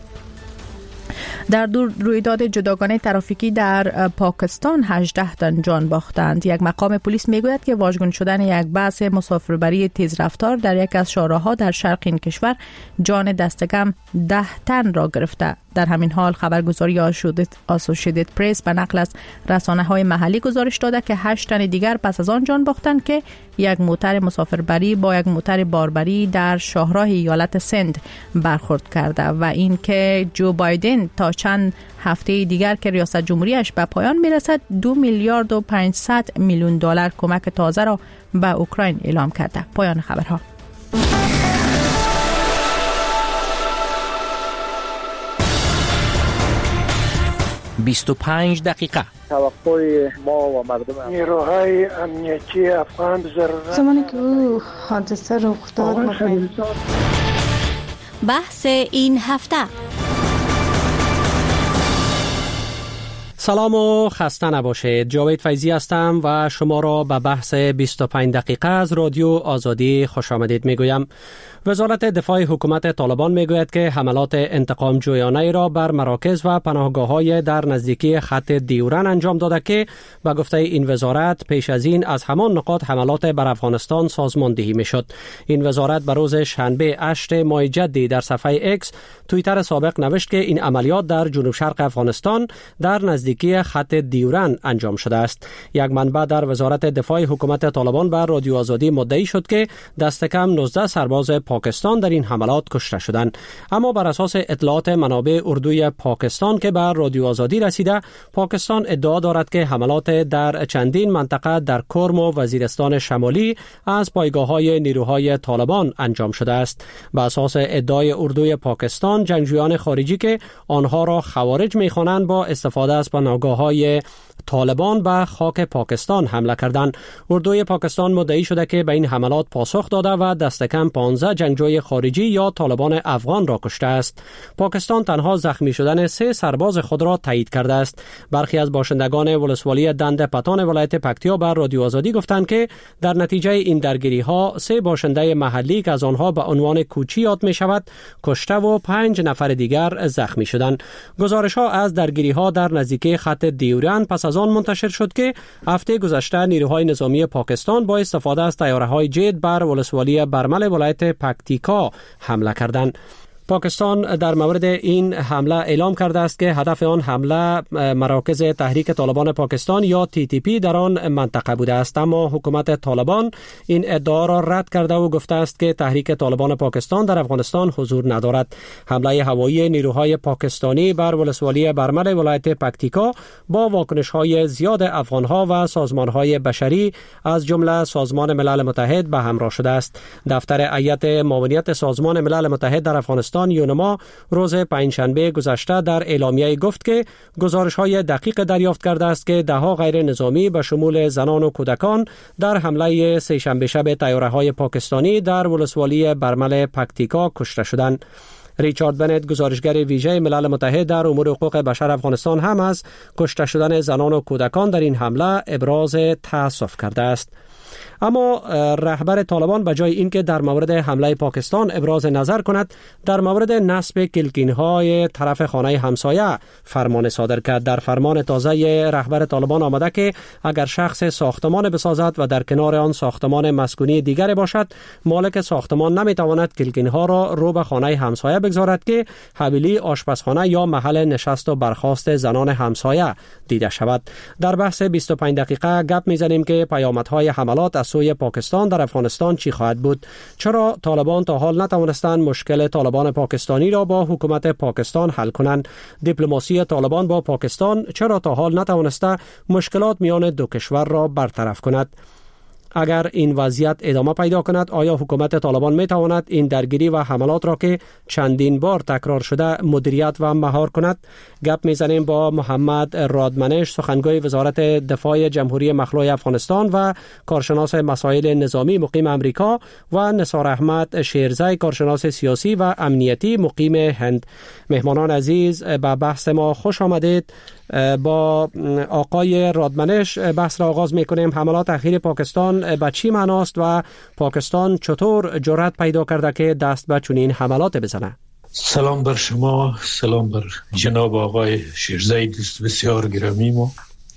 در رویداد جداگانه ترافیکی در پاکستان 18 تن جان باختند. یک مقام پلیس میگوید که واژگون شدن یک بس مسافربری تیزرفتار در یک از شاهراه‌ها در شرق این کشور جان دست کم 10 تن را گرفته. در همین حال خبرگزاری آسوشیتد پرس به نقل از رسانه‌های محلی گزارش داده که 8 تن دیگر پس از آن جان باختند که یک موتر مسافربری با یک موتر باربری در شاهراه ایالت سند برخورد کرده و این که جو بایدن تا چند هفته دیگر که ریاست جمهوریش به پایان میرسد 2 میلیارد و 500 میلیون دلار کمک تازه را به اوکراین اعلام کرده. پایان خبرها. «25 دقیقه». توقع ما و مردم نیروهای امنیتی افغان ضرورت زمانی که او حادثه رخ داد بحث این هفته. سلام و خسته نباشید. جاوید فیضی هستم و شما را به بحث 25 دقیقه از رادیو آزادی خوش آمدید میگویم. وزارت دفاع حکومت طالبان میگوید که حملات انتقام جویانه را بر مراکز و پناهگاه‌های در نزدیکی خط دیورن انجام داده که به گفته این وزارت پیش از این از همان نقاط حملات بر افغانستان سازماندهی میشد. این وزارت به روز شنبه 8 ماه جدی در صفحه اکس توییتر سابق نوشت که این عملیات در جنوب شرق افغانستان در نزدیکی خط دیورن انجام شده است. یک منبع در وزارت دفاع حکومت طالبان بر رادیو آزادی مدعی شد که دست کم 19 سرباز پاکستان در این حملات کشته شدند. اما بر اساس اطلاعات منابع اردوی پاکستان که بر رادیو آزادی رسیده، پاکستان ادعا دارد که حملات در چندین منطقه در کرم و وزیرستان شمالی از پایگاه‌های نیروهای طالبان انجام شده است. بر اساس ادعای اردوی پاکستان، جنگجویان خارجی که آنها را خوارج می‌خوانند با استفاده از پناهگاه‌های طالبان به خاک پاکستان حمله کردند. اردوی پاکستان مدعی شده که به این حملات پاسخ داده و دست کم 15 جنگجوی خارجی یا طالبان افغان را کشته است. پاکستان تنها زخمی شدن 3 سرباز خود را تایید کرده است. برخی از باشندگان ولسوالی دنده پتان ولایت پکتیا بر رادیو آزادی گفتند که در نتیجه این درگیری‌ها 3 باشنده محلی که از آنها به عنوان کوچی یاد می‌شود کشته و 5 نفر دیگر زخمی شدند. گزارش‌ها از درگیری‌ها در نزدیکی خط دیورند پس از آن منتشر شد که هفته گذشته نیروهای نظامی پاکستان با استفاده از طیاره‌های جت بر ولسوالی برمل ولایت پکتیکا حمله کردند. پاکستان در مورد این حمله اعلام کرده است که هدف آن حمله مراکز تحریک طالبان پاکستان یا TTP در آن منطقه بوده است، اما حکومت طالبان این ادعا را رد کرده و گفته است که تحریک طالبان پاکستان در افغانستان حضور ندارد. حمله هوایی نیروهای پاکستانی بر ولسوالی برمل ولایت پکتیکا با واکنش‌های زیاد افغان‌ها و سازمان‌های بشری از جمله سازمان ملل متحد به همراه شده است. دفتر هیئت معاونیت سازمان ملل متحد در افغانستان یونما روز پنجشنبه گذشته در اعلامیه گفت که گزارش‌های دقیق دریافت کرده است که ده‌ها غیر نظامی به شمول زنان و کودکان در حمله سه‌شنبه شب طیاره‌های پاکستانی در ولسوالی برمل پکتیکا کشته شدند. ریچارد بنت گزارشگر ویژه ملل متحد در امور حقوق بشر افغانستان هم از کشته شدن زنان و کودکان در این حمله ابراز تأسف کرده است. اما رهبر طالبان به جای اینکه در مورد حمله پاکستان ابراز نظر کند، در مورد نصب کلکین‌های طرف خانه همسایه فرمان صادر کرد. در فرمان تازه رهبر طالبان آمده که اگر شخص ساختمان بسازد و در کنار آن ساختمان مسکونی دیگر باشد، مالک ساختمان نمیتواند کلکین‌ها را رو به خانه همسایه بگذارد که حویلی، آشپزخانه یا محل نشست و برخاست زنان همسایه دیده شود. در بحث 25 دقیقه گپ میزنیم که پیامدهای حملات از سوی پاکستان در افغانستان چی خواهد بود؟ چرا طالبان تا حال نتوانستند مشکل طالبان پاکستانی را با حکومت پاکستان حل کنند؟ دیپلماسی طالبان با پاکستان چرا تا حال نتوانسته مشکلات میان دو کشور را برطرف کند؟ اگر این وضعیت ادامه پیدا کند، آیا حکومت طالبان می تواند این درگیری و حملات را که چندین بار تکرار شده مدیریت و مهار کند؟ گپ میزنیم با محمد رادمنش، سخنگوی وزارت دفاع جمهوری مخلوع افغانستان و کارشناس مسائل نظامی مقیم امریکا، و نثار احمد شیرزی، کارشناس سیاسی و امنیتی مقیم هند. مهمانان عزیز، به بحث ما خوش آمدید. با آقای رادمنش بحث را آغاز میکنیم. حملات اخیر پاکستان به چی معناست و پاکستان چطور جرأت پیدا کرده که دست به چنین حملات بزنه؟ سلام بر شما، سلام بر جناب آقای شیرزی، دوست بسیار گرامی ما.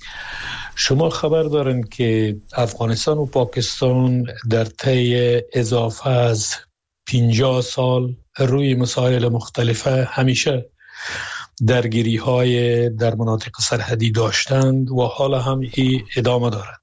شما خبر دارن که افغانستان و پاکستان در طی اضافه از 50 سال روی مسائل مختلفه همیشه درگیری های در مناطق سرحدی داشتند و حالا هم ادامه دارد.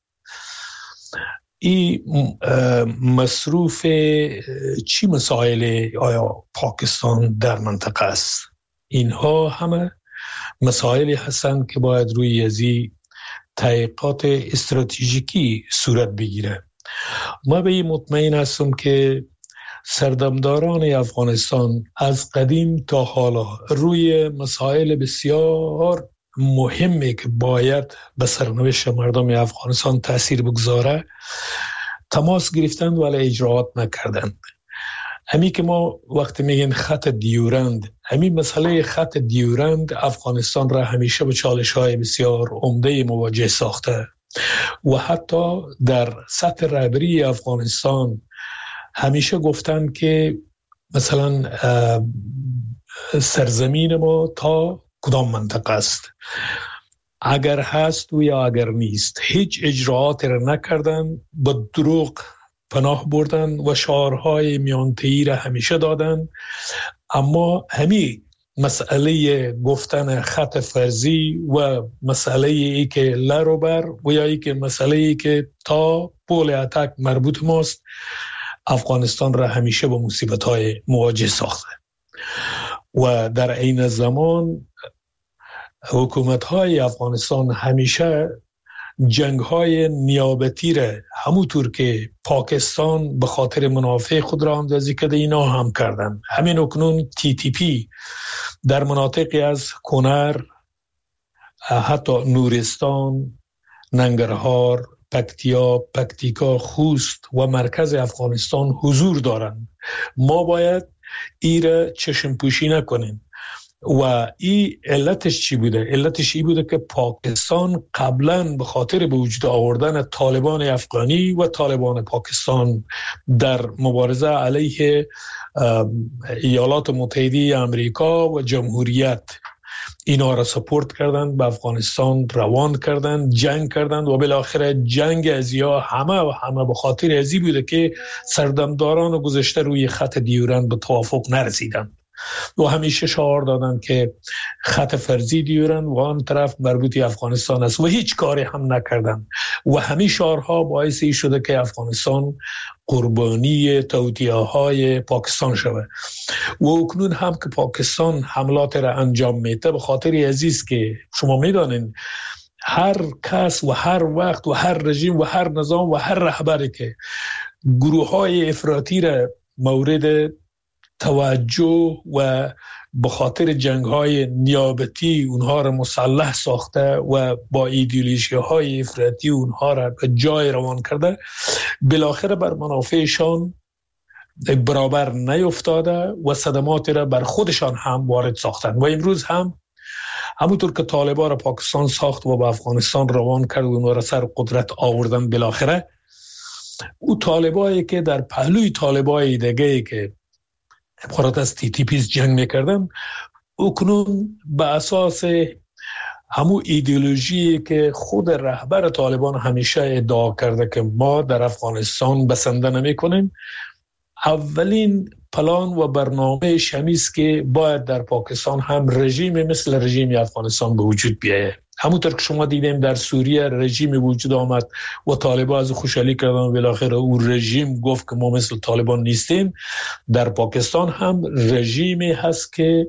این مصروف چی مسائل آیا پاکستان در منطقه است؟ اینها همه مسائلی هستند که باید روی ازی تحقیقات استراتژیکی صورت بگیره. ما به این مطمئن هستم که سردمداران افغانستان از قدیم تا حالا روی مسائل بسیار مهمی که باید به سرنوشت مردم افغانستان تأثیر بگذاره تماس گرفتند ولی اجراعات نکردند. همین که ما وقتی میگن خط دیورند، همین مسئله خط دیورند افغانستان را همیشه به چالش‌های بسیار عمده مواجه ساخته و حتی در سطح رهبری افغانستان همیشه گفتن که مثلا سرزمین ما تا کدام منطقه است، اگر هست و یا اگر نیست. هیچ اجراعاتی را نکردن، با دروغ پناه بردن و شعارهای میانتهی را همیشه دادن. اما همین مسئله گفتن خط فرضی و مسئله ای که لروبر و یا ای که مسئله ای که تا پول اتک مربوط ماست، افغانستان را همیشه با مصیبت‌های مواجه ساخته و در عین زمان حکومت‌های افغانستان همیشه جنگ‌های نیابتی را همونطور که پاکستان به خاطر منافع خود را اندازی کرده اینا هم کردن. همین اکنون TTP در مناطقی از کنر، حتی نورستان، ننگرهار، پکتیکا، خوست و مرکز افغانستان حضور دارند. ما باید ایره چشم پوشی نکنیم. و این علتش چی بوده؟ علتش این بوده که پاکستان قبلا به خاطر به وجود آوردن طالبان افغانی و طالبان پاکستان در مبارزه علیه ایالات متحده آمریکا و جمهوریت، اینا را سپورت کردند، به افغانستان روان کردند، جنگ کردند و بالاخره جنگ ازیا همه به خاطر ازی بوده که سردمداران گذشته روی خط دیورند به توافق نرسیدند و همیشه شعار دادن که خط فرضی دیورند و آن طرف مربوطی افغانستان است و هیچ کاری هم نکردند و همین شعارها باعث شده که افغانستان قربانی توطئه‌های پاکستان شود و اکنون هم که پاکستان حملات را انجام میده به خاطر عزیز که شما میدانید هر کس و هر وقت و هر رژیم و هر نظام و هر رهبری که گروه‌های افراطی را مورد توجه و به خاطر جنگ‌های نیابتی اونها را مسلح ساخته و با ایدئولوژی‌های افراطی اونها را به جای روان کرده، بالاخره بر منافعشان برابر نیفتاده و صدمات را بر خودشان هم وارد ساختند و امروز هم همونطور که طالبان را پاکستان ساخت و به افغانستان روان کرد و اونها را سر قدرت آوردن، بالاخره او طالبایی که در پهلوی طالبای دیگه که عبارت از TTP جنگ میکردن، اکنون به اساس همون ایدئولوژی که خود رهبر طالبان همیشه ادعا کرده که ما در افغانستان بسنده نمی کنیم، اولین پلان و برنامه شمیست که باید در پاکستان هم رژیم مثل رژیم افغانستان به وجود بیاید. همونطور که شما دیدیم در سوریه رژیم وجود آمد و طالبان از خوشحالی کردن و بالاخره او رژیم گفت که ما مثل طالبان نیستیم. در پاکستان هم رژیمی هست که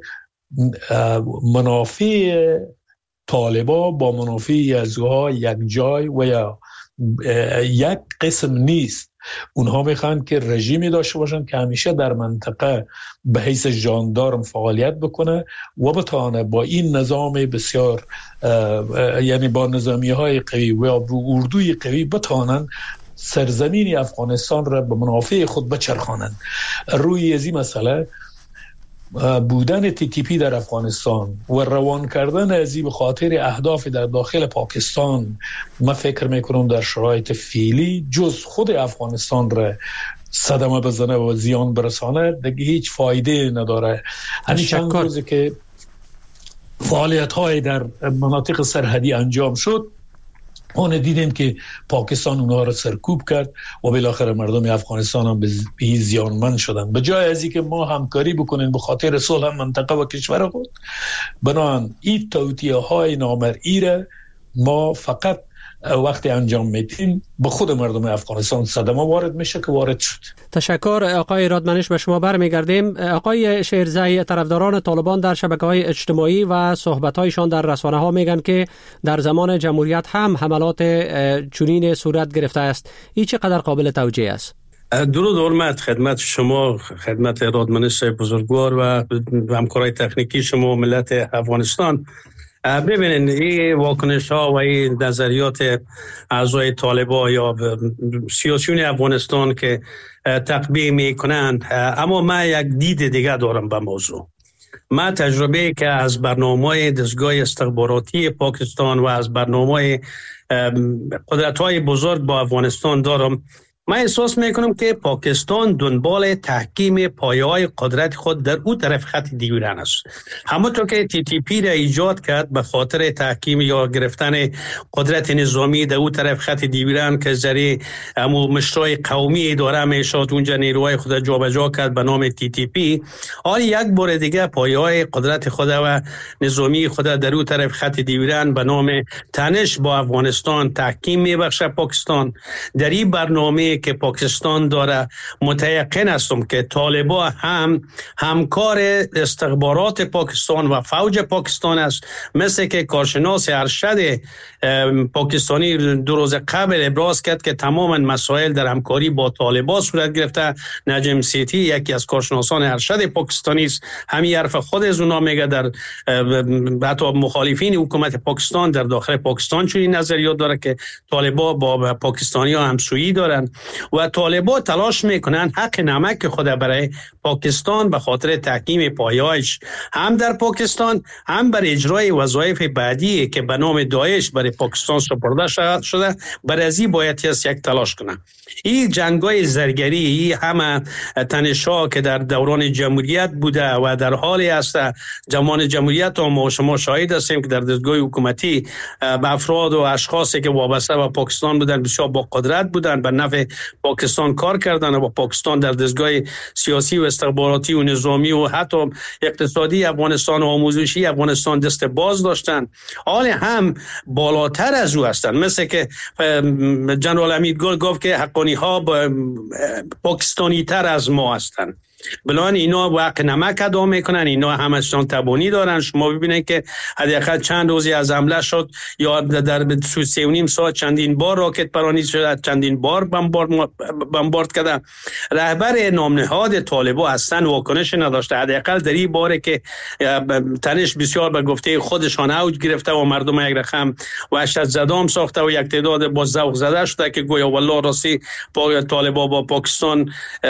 منافع طالبان با منافع یزدها یک جای و یا یک قسم نیست. اونها میخوان که رژیمی داشته باشن که همیشه در منطقه به حیث جاندارم فعالیت بکنه و بتانه با این نظام بسیار یعنی با نظامی های قوی و اردوی قوی بتانن سرزمین افغانستان را به منافع خود بچرخانند. روی ازی مسئله بودن TTP در افغانستان و روان کردن ازی به خاطر اهداف در داخل پاکستان، من فکر میکنم در شرایط فعلی جز خود افغانستان را صدمه بزنه و زیان برسانه دیگه هیچ فایده نداره. همین چند روزی که فعالیت های در مناطق سرحدی انجام شد، اون دیدیم که پاکستان اونها را سرکوب کرد و بالاخره مردم افغانستان هم به زیانمند شدن. به جای از اینکه ما همکاری بکنیم به خاطر صلح منطقه و کشور خود، بنابراین این توطئه‌های نامرئی را ما فقط وقتی انجام میدیم به خود مردم افغانستان صدمه وارد میشه که وارد شد. تشکر آقای رادمنش. به شما برمیگردیم. آقای شیرزی، طرفداران طالبان در شبکه‌های اجتماعی و صحبت‌هایشان در رسانه‌ها میگن که در زمان جمهوریت هم حملات چنین صورت گرفته است. این چقدر قابل توجیه است؟ درود و حرمت خدمت شما، خدمت رادمنش بزرگوار و همکارای تکنیکی شما و ملت افغانستان. ببینید این واکنش ها و این نظریات اعضای طالبان یا سیاسیون افغانستان که تقبیه می کنند، اما من یک دید دیگه دارم به موضوع. من تجربه که از برنامه دستگاه استخباراتی پاکستان و از برنامه قدرت های بزرگ با افغانستان دارم، من احساس میکنم که پاکستان دنبال تحکیم پایه‌های قدرت خود در او طرف خط دیوران است. همونطور که TTP را ایجاد کرد به خاطر تحکیم یا گرفتن قدرت نظامی در او طرف خط دیوران که ذریعه مشروع قومی اداره میشد، اونجا نیروهای خود جابجا کرد به نام TTP. آن یک بار دیگه پایه‌های قدرت خود و نظامی خود در او طرف خط دیوران به نام تنش با افغانستان تحکیم میبخشه. پاکستان در این برنامه تحکیمی که پاکستان داره متیقن هستم که طالبا هم همکار استخبارات پاکستان و فوج پاکستان است، مثل که کارشناس ارشد پاکستانی 2 روز قبل ابراز کرد که تماما مسائل در همکاری با طالبا صورت گرفته. نجم سیتی یکی از کارشناسان ارشد پاکستانی است، همین حرف خود از اونا میگه. در حتی مخالفین حکومت پاکستان در داخل پاکستان چنین نظریات داره که طالبا با پاکستانی ها همسویی دارن و طالبا تلاش میکنن حق نمک خود برای پاکستان به خاطر تحکیم پایه‌اش هم در پاکستان هم بر اجرای وظایف بعدی که به نام داعش برای پاکستان سپرده شده برازی باید یک تلاش کنه. این جنگ‌های زرگری، این همه تنش‌ها که در دوران جمهوریت بوده و در حالی است زمان جمهوریت ما شما شاهد هستیم که در دستگاه حکومتی به افراد و اشخاصی که وابسته به پاکستان بودن بسیار با قدرت بودن، به نفع پاکستان کار کردن و با پاکستان در دستگاه سیاسی و استخباراتی و نظامی و حتی اقتصادی افغانستان و آموزشی افغانستان دست باز داشتن. حال هم بالاتر از او هستند، مثل که جنرال امیدگل گفت که حقانی ها پاکستانی تر از ما هستند. بلان اینا وقت نمک ادا میکنن، اینا همشون تبانی دارن. شما ببینید که حداقل چند روزی از حمله شد یا در 3.5 ساعت چندین بار راکت پرانی شد، چندین بار بمبارد کردن. رهبر نامنهاد طالبا اصلا واکنش نداشته، حداقل در این باره که تنش بسیار به گفته خودشان اوج گرفته و مردم یک رقم وحشت زدام ساخته و یک تعداد با ذوق زده شده که گویا والله راستی طالبا با پاکستان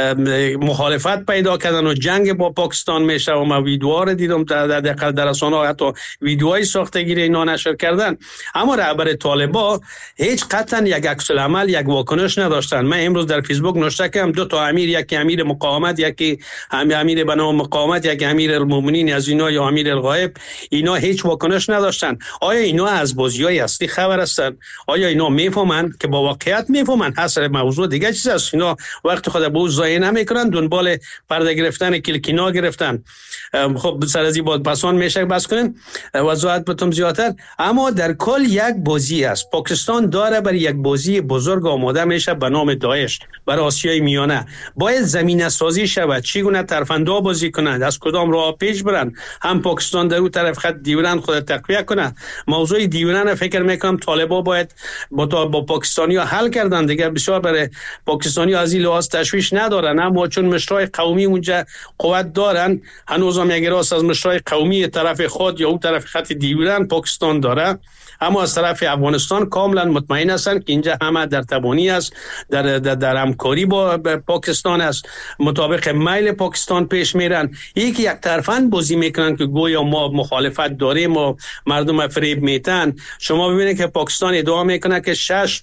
مخالفت پیدا کردن و جنگ با پاکستان میشه و ما ویدیوها رو دیدم در رسانه‌ها حتی ویدیوهای ساختگی اینا نشر کردن. اما رهبر طالبا هیچ قطعا یک عکس العمل یک واکنش نداشتن. من امروز در فیسبوک نوشته کردم 2 تا امیر، یکی امیر مقاومت، یکی امیر به نام مقاومت، یکی امیر المؤمنین از اینا یا امیر الغایب، اینا هیچ واکنش نداشتن. آیا اینا از بازی‌های اصلی خبر هستن؟ آیا اینا میفهمن که با واقعیت میفهمن؟ حسب موضوع دیگه چیز است. اینا وقت خود به ضایع نمیکنن، دنبال پرده گرفتن کلکینا گرفتن. خب سر از این بود پسان میشه بس کنیم وضاحت بتم زیادتر. اما در کل یک بازی است. پاکستان داره برای یک بازی بزرگ آماده میشه به نام داعش بر آسیای میانه. باید زمینه سازی شود، چگونه ترفندا بازی کنند، از کدام راه پیش برند. هم پاکستان در اون طرف خط دیورن خود تقویه کنه. موضوع دیورن فکر میکنم طالبا باید با پاکستانی ها حل کردن دیگه. بسیار برای پاکستانی از این لحاظ تشویش ندارن، اما چون مشرای قومی اونجا قوت دارن، هنوز هم یک راست از مشرای قومی طرف خود یا اون طرف خط دیورن پاکستان داره. اما از طرف افغانستان کاملا مطمئن هستند که اینجا همه در تبانی است، در همکاری با پاکستان است، مطابق میل پاکستان پیش میرن. یک طرفاً بازی میکنن که گویا ما مخالفت داریم و مردم فریب میتن. شما ببینید که پاکستان ادعا میکنه که 6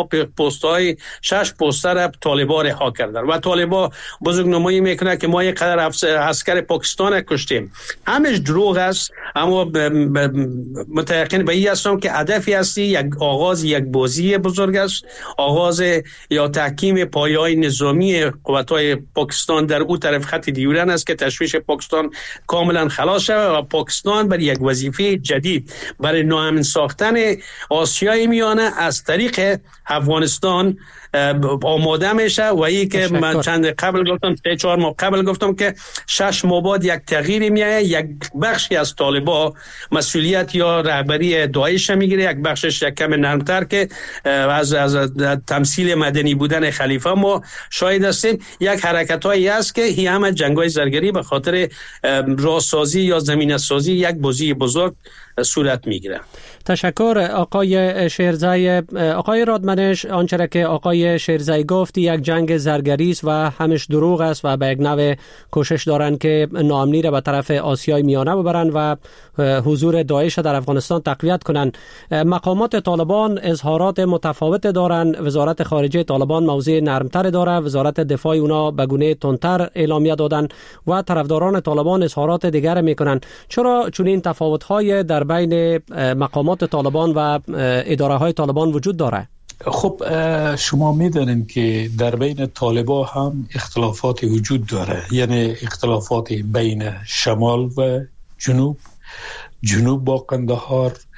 پوستر طالبان رها کردن و طالبان بزرگنمایی میکنه که ما یک قدر عسکر پاکستان کشتیم. همش دروغ است. اما متأکد به این هستم که هدفی هستی یک آغاز یک بازی بزرگ است، آغاز یا تحکیم پایه‌های نظامی قوت‌های پاکستان در اون طرف خط دیورن است که تشویش پاکستان کاملا خلاص شود و پاکستان بر یک وظیفه جدید برای ناامن ساختن آسیای میانه از طریق افغانستان آماده میشه. و این که من چند قبل گفتم 3-4 ماه قبل گفتم که 6 ماه بعد یک تغییری میاد، یک بخشی از طالبان مسئولیت یا رهبری داعش میگیره، یک بخشش یک کم نرمتر که از تمثیل مدنی بودن خلیفه ما شاهد هستیم. یک حرکتایی است که این همه جنگ‌های زرگری به خاطر راهسازی یا زمینه سازی یک بازی بزرگ صورت میگیره. تشکر آقای شیرزای. آقای رادمنش، آنچه که آقای شیرزای گفت یک جنگ زرگری است و همش دروغ است و به یک نوع کوشش دارن که ناامنی را به طرف آسیای میانه ببرن و حضور داعش در افغانستان تقویت کنن. مقامات طالبان اظهارات متفاوت دارن. وزارت خارجه طالبان موضع نرمتر داره، وزارت دفاع اونا به گونه تندتر اعلامیه دادن و طرفداران طالبان اظهارات دیگر میکنن. چرا چنین تفاوت‌های در بین مقامات طالبان و اداره های طالبان وجود داره؟ خب شما میدانید که در بین طالبان هم اختلافات وجود داره، یعنی اختلافات بین شمال و جنوب با قندهار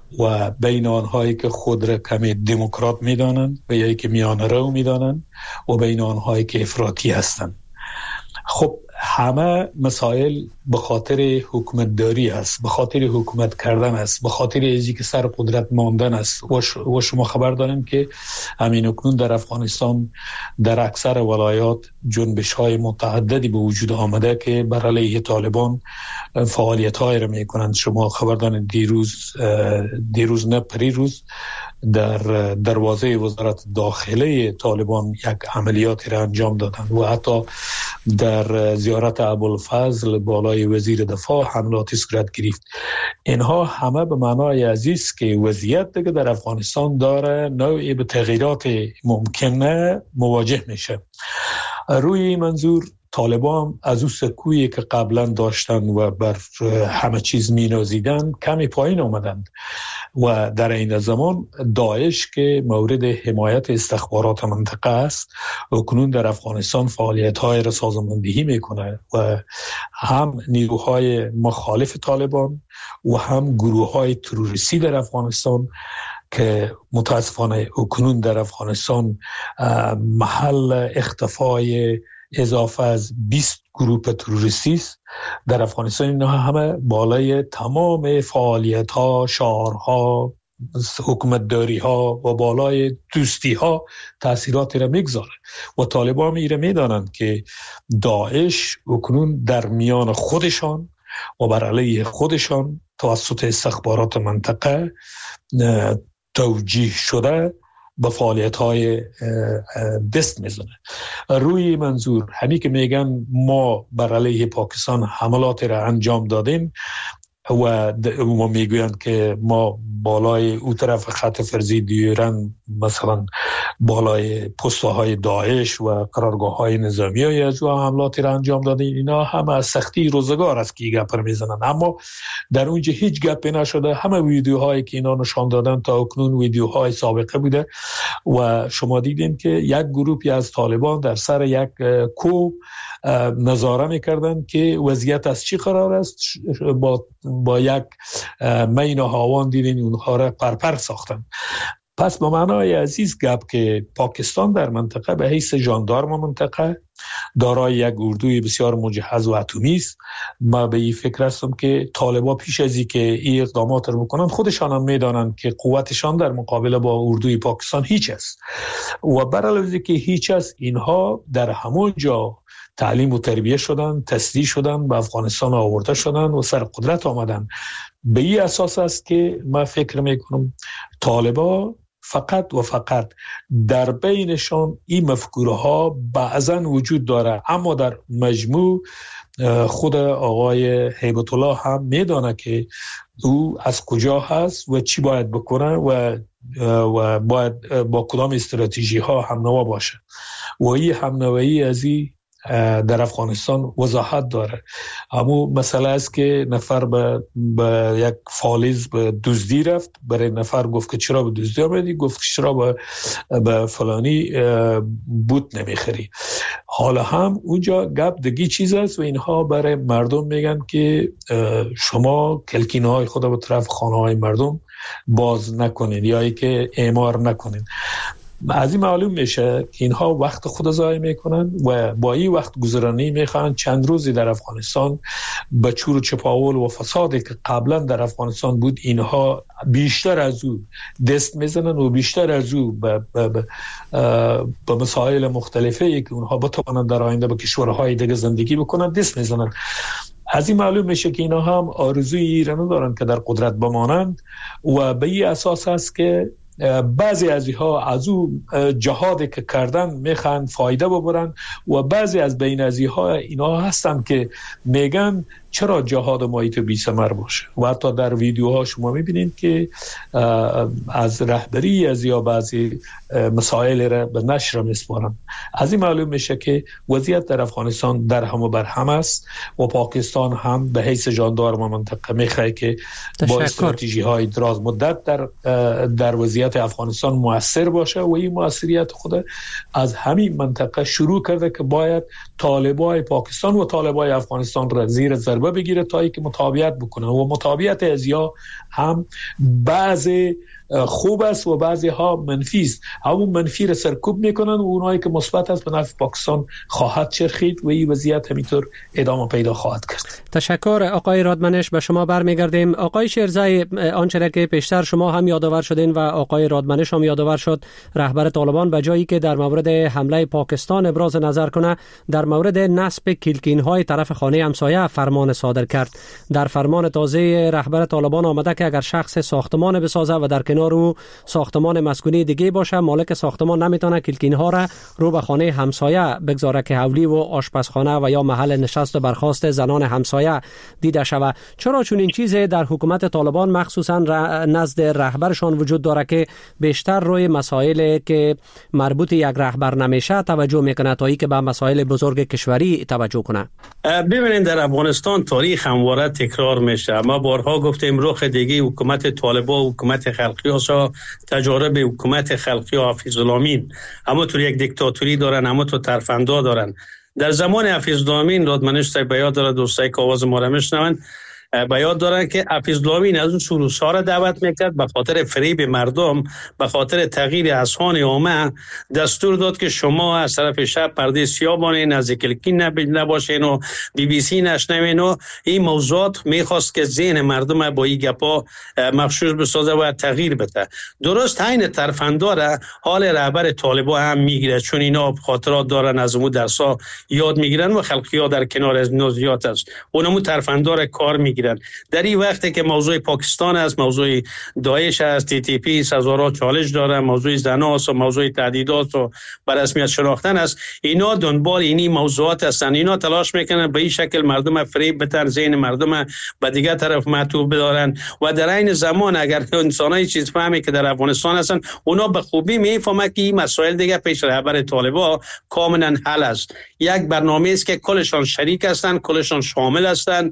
و بین آنهایی که خود را کمی دموکرات میدانند و یا که میانه رو میدانند و بین آنهایی که افراطی هستند. خب همه مسائل به خاطر حکومت داری است، به خاطر حکومت کردن است، به خاطر اینکه که سر قدرت ماندن است. و شما خبر داریم که همین اکنون در افغانستان در اکثر ولایات جنبش های متعددی به وجود آمده که بر علیه طالبان فعالیت های را می کنند. شما خبر دارید دیروز نه پریروز در دروازه وزارت داخله طالبان یک عملیاتی را انجام دادند و حتی در زیارت ابوالفضل بالای وزیر دفاع حملاتی صورت گرفت. اینها همه به معنای عزیز که وضعیت دیگه در افغانستان داره نوعی به تغییرات ممکنه مواجه میشه. روی منظور طالبان از اون سکویی که قبلا داشتن و بر همه چیز مینازیدن کمی پایین آمدند و در این زمان داعش که مورد حمایت استخبارات منطقه است اکنون در افغانستان فعالیت‌های را سازماندهی میکنه و هم نیروهای مخالف طالبان و هم گروه‌های تروریستی در افغانستان که متاسفانه اکنون در افغانستان محل اختفای اضافه از 20 گروه تروریستی است. در افغانستان اینها همه بالای تمام فعالیت‌ها، شعارها، حکومتداری‌ها و بالای دوستی‌ها تأثیراتی را میگذاره و طالبان میره میدانند که داعش اکنون در میان خودشان و بر علیه خودشان توسط استخبارات منطقه توجیه شده به فعالیت‌های دست میزنه. روی منظور همین که میگن ما بر علیه پاکستان حملات را انجام دادیم و ما میگویند که ما بالای او طرف خط فرضی دیرن مثلا بالای پست‌های داعش و قرارگاه‌های نظامی از او حملاتی را انجام دادیم. اینا همه از سختی روزگار است که گپ میزنن، اما در اونجا هیچ گپی نشده. همه ویدیوهایی که اینا نشان دادن تا اکنون ویدیوهای سابقه بوده و شما دیدین که یک گروهی از طالبان در سر یک کوه نظاره میکردن که وضعیت از چی قرار است. با یک مین هاوان دیدین اونها را پرپر ساختن. پس به معنای عزیز گپ که پاکستان در منطقه به حیث ژاندارم منطقه دارای یک اردوی بسیار مجهز و اتمی است. ما به این فکر هستم که طالبان پیش از اینکه این اقدامات رو بکنن خودشان هم میدانند که قوتشان در مقابله با اردوی پاکستان هیچ است و برعلاوه که هیچ است اینها در همون جا تعلیم و تربیه شدن، تسلیح شدن، به افغانستان آورده شدن و سر قدرت آمدن. به این اساس است که من فکر میکنم طالبان فقط و فقط در بینشان این مفکوره ها بعضا وجود داره، اما در مجموع خود آقای هیبت الله هم میدانه که او از کجا هست و چی باید بکنه و باید با کدام استراتژی ها همنوا باشه و این همنوایی از این در افغانستان وضاحت داره. اما مسئله است که نفر به یک فالیز به دزدی رفت، برای نفر گفت که چرا به دزدی آمدی، گفت چرا به فلانی بوت نمیخری. حالا هم اونجا گپ دیگه چیز است و اینها برای مردم میگن که شما کلکینه های خود به طرف خانه های مردم باز نکنین یا ای که اعمار نکنین. از این معلوم میشه که اینها وقت خود ضایع میکنن و با این وقت گذرانی میخوان چند روزی در افغانستان به چور و چپاول و فسادی که قبلا در افغانستان بود اینها بیشتر از او دست میزنن و بیشتر از او به مسائل مختلفه که اونها بتوانند در آینده به کشورهای دیگه زندگی بکنن دست میزنن. از این معلوم میشه که اینا هم آرزوی ایران دارن که در قدرت بمانند و به این اساس است که بعضی از اینها از او جهادی که کردن میخوان فایده ببرن و بعضی از بین از اینها هستن که میگن چرا جهاد ما تو بی ثمر باشه و حتی در ویدیوها شما میبینید که از رهبری از یا بعضی مسائل را به نشر میسپارن. از این معلوم میشه که وضعیت در افغانستان در هم و بر هم است و پاکستان هم به حیث ژاندارم منطقه میخواد که با استراتژی های دراز مدت در وضعیت افغانستان مؤثر باشه و این مؤثریت خود از همین منطقه شروع کرده که باید طالبای پاکستان و طالبای افغانستان را زیر ضرب ضربه بگیره تا اینکه مطابقت بکنه و مطابقت ازیا هم بعضی خوب است و بعضی ها منفی است. همون منفی را سرکوب میکنن و اونایی که مثبت است به نفع پاکستان خواهد چرخید و این وضعیت همینطور ادامه پیدا خواهد کرد. تشکر آقای رادمنش. به شما برمیگردیم. آقای شیرزای، آنچه که پیشتر شما هم یادآور شدین و آقای رادمنش هم یادآور شد، رهبر طالبان به جایی که در مورد حمله پاکستان ابراز نظر کنه، در مورد نصب کلکین‌های طرف خانه همسایه فرمان صادر کرد. در فرمان تازه رهبر طالبان آمده که اگر شخص ساختمان بسازه و در کنار او ساختمان مسکونی دیگه باشه، مالک ساختمان نمیتونه کلکین‌ها را رو به خانه همسایه بگذاره که حولی و آشپزخانه و یا محل نشست و برخاست زنان همسایه دیده شود. چرا چون این چیز در حکومت طالبان مخصوصا نزد رهبرشان وجود داره که بیشتر روی مسائلی که مربوط یک رهبر نمیشه توجه میکنه تا اینکه به مسائل بزرگ کشوری توجه کنه؟ ببینید در افغانستان تاریخ همواره تکرار میشه. ما بارها گفتیم رخ دیگه حکومت طالبان و حکومت خلقی ها تجارب حکومت خلقی ها حفیظالامین اما تو یک دیکتاتوری دارن، اما تو ترفندا دارن. در زمان حفیظالامین رادمنش به یاد داره، دوستای که آواز ما را میشنون به یاد دارن که حفیظالامین از اون سروس‌ها را دعوت میکرد به خاطر فریب مردم، به خاطر تغییر اذهان عامه دستور داد که شما از طرف شب پرده سیاه بانین، نزدیک کلکین نباشین و BBC نشنوین و این موضوعات میخواست که ذهن مردم با این گپا مغشوش بسازه و تغییر بده. درست عین ترفنداره حال رهبر طالبان هم میگیره، چون اینا خاطرات دارن از اون درسا یاد میگیرن و خلقی‌ها در کنار از نوزیات است اونمو ترفندار کار میگیرن. در این وقتی که موضوع پاکستان است، موضوع داعش است، TTP هزارها چالش داره، موضوع زناست و موضوع تهدیدات و به رسمیت شناختن است، اینا دنبال اینی موضوعات هستند. اینا تلاش میکنن به این شکل مردم فریب بتن، ذهن مردم به دیگه طرف معطوف بدارن و در این زمان اگر انسانای چیز فهمی که در افغانستان هستن اونا به خوبی میفهمن که این مسائل دیگه پیش رهبر طالبان کاملا حل است. یک برنامه است که کلشان شریک هستند، کلشان شامل هستند،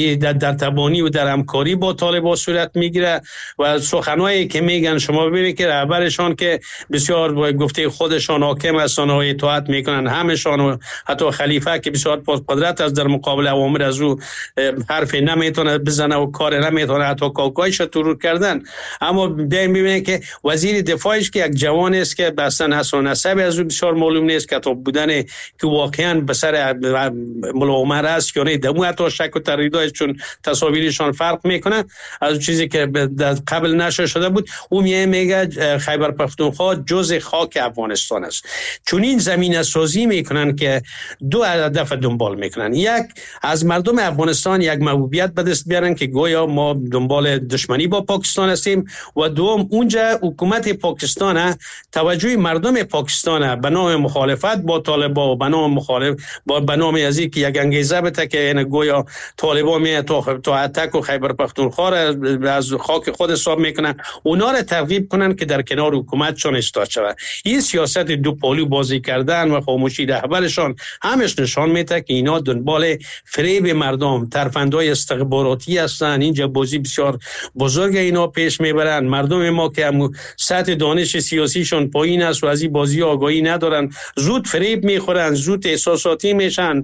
در تبانی و در همکاری با طالبان صورت میگیره و سخنایی که میگن شما ببینید که رهبرشان که بسیار گفته خودشان حاکم هستن و اطاعت میکنن، همشان و حتی خلیفه که بسیار پرقدرت است در مقابل اوامر از او حرف نمیتونه بزنه و کار نمیتونه، حتی کاکایش ترور کردن. اما ببینید که وزیر دفاعش که یک جوان است که اصلا اصل و نسب از او بسیار معلوم نیست، کتاب بودن که واقعا به سر ملا عمر است که نه دمو حتی شک و تردید چون تصاویرشان فرق میکنه از چیزی که قبل نشر شده بود. او میگه خیبر پختونخوا جزء خاک افغانستان است. چون این زمینه سازی میکنن که دو هدف دنبال میکنن. یک، از مردم افغانستان یک محبوبیت به دست بیارن که گویا ما دنبال دشمنی با پاکستان هستیم و دوم اونجا حکومت پاکستان توجه مردم پاکستان به نام مخالفت با طالبان و به نام مخالف به نام ازی که یک انگیزه بده که گویا طالبان می تو اتک و خیبر پختونخوا را از خاک خود حساب میکنن، اونا را ترغیب کنن که در کنار حکومتشون استاد شود. این سیاست دو پالو بازی کردن و خاموشی رهبرشان همش نشان میده که اینا دنبال فریب مردم، ترفندای استخباراتی هستن. اینجا بازی بسیار بزرگ اینا پیش میبرن. مردم ما که سطح دانش سیاسیشون پایین است و از این بازی آگاهی ندارن، زود فریب میخورن، زود احساساتی میشن،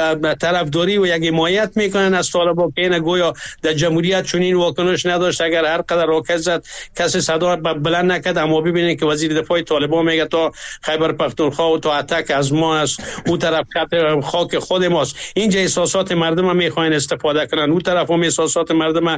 طرفداری و یک حمایت میکنن از طالبان که گویا در جمهوریت چنین واکنش نداشت. اگر هر قدر راکت زد کسی صدا بلند نکرد. اما ببینید که وزیر دفاع طالبان میگه تا خیبر پختونخوا و تا اتک از ما است، اون طرف خاک خود ماست. اینجا احساسات مردم میخواین استفاده کنن، اون طرف هم احساسات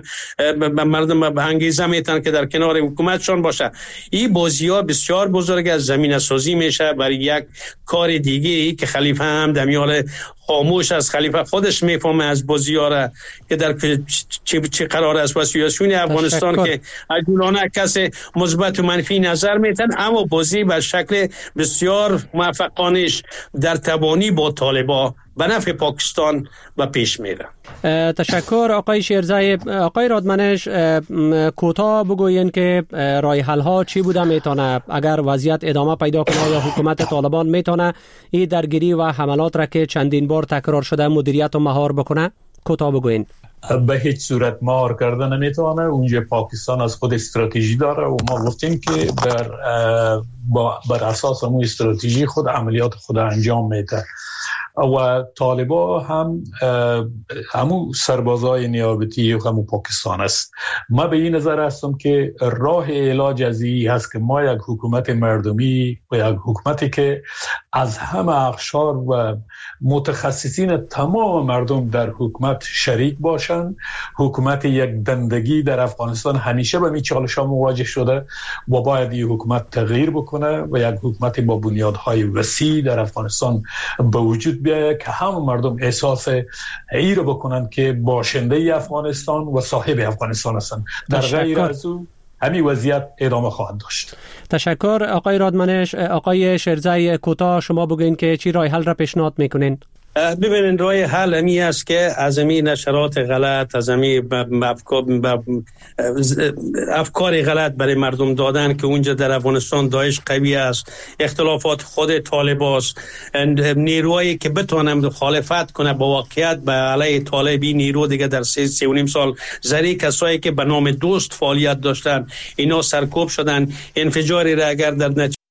مردم به انگیزه میتن که در کنار حکومتشون باشه. این بازی‌ها بسیار بزرگ از زمینه سازی میشه برای یک کار دیگه ای که خلیفه هم دمیال خاموش از خلیفه خودش میفهمه از بازی‌ها را که در چه قرار است و سیاسیون افغانستان که اجولانه کسی مثبت و منفی نظر میتن، اما بازی به شکل بسیار موفقانش در تبانی با طالبان به نفع پاکستان و پیش میره. تشکر آقای شیرزای. آقای رادمنش، کوتاه بگوین که راه حل ها چی بوده میتونه اگر وضعیت ادامه پیدا کنه یا حکومت طالبان میتونه این درگیری و حملات را که چندین بار تکرار شده مدیریت و مهار بکنه؟ کوتاه بگوین. به هیچ صورت مهار کردن نمیتونه. اونجا پاکستان از خود استراتژی داره و ما گفتیم که بر اساس اون استراتژی خود عملیات خود انجام میده. و طالبا هم همو سربازای نیابتی و همو پاکستان است. ما به این نظر هستم که راه علاج از این هست که ما یک حکومت مردمی و یک حکومتی که از همه اقشار و متخصصین تمام مردم در حکومت شریک باشند. حکومت یک دندگی در افغانستان همیشه به این چالش‌ها مواجه شده و باید این حکومت تغییر بکنه و یک حکومت با بنیادهای وسیع در افغانستان به وجود بیاید که همه مردم احساس این رو بکنن که باشنده افغانستان و صاحب افغانستان هستند. در غیر از او همین وضعیت ادامه خواهد داشت. تشکر آقای رادمنش. آقای شیرزای کوتاه شما بگوین که چی راه حل را پیشنهاد میکنین؟ ببینید راه حل همی است که از این نشرات غلط، از این افکار غلط برای مردم دادن که اونجا در افغانستان داعش قوی است، اختلافات خود طالباست، نیروهایی که بتونن مخالفت کنه با واقعیت به علیه طالبی، نیرو دیگه در 3.5 سال زری کسایی که به نام دوست فعالیت داشتن اینا سرکوب شدن. انفجاری را اگر در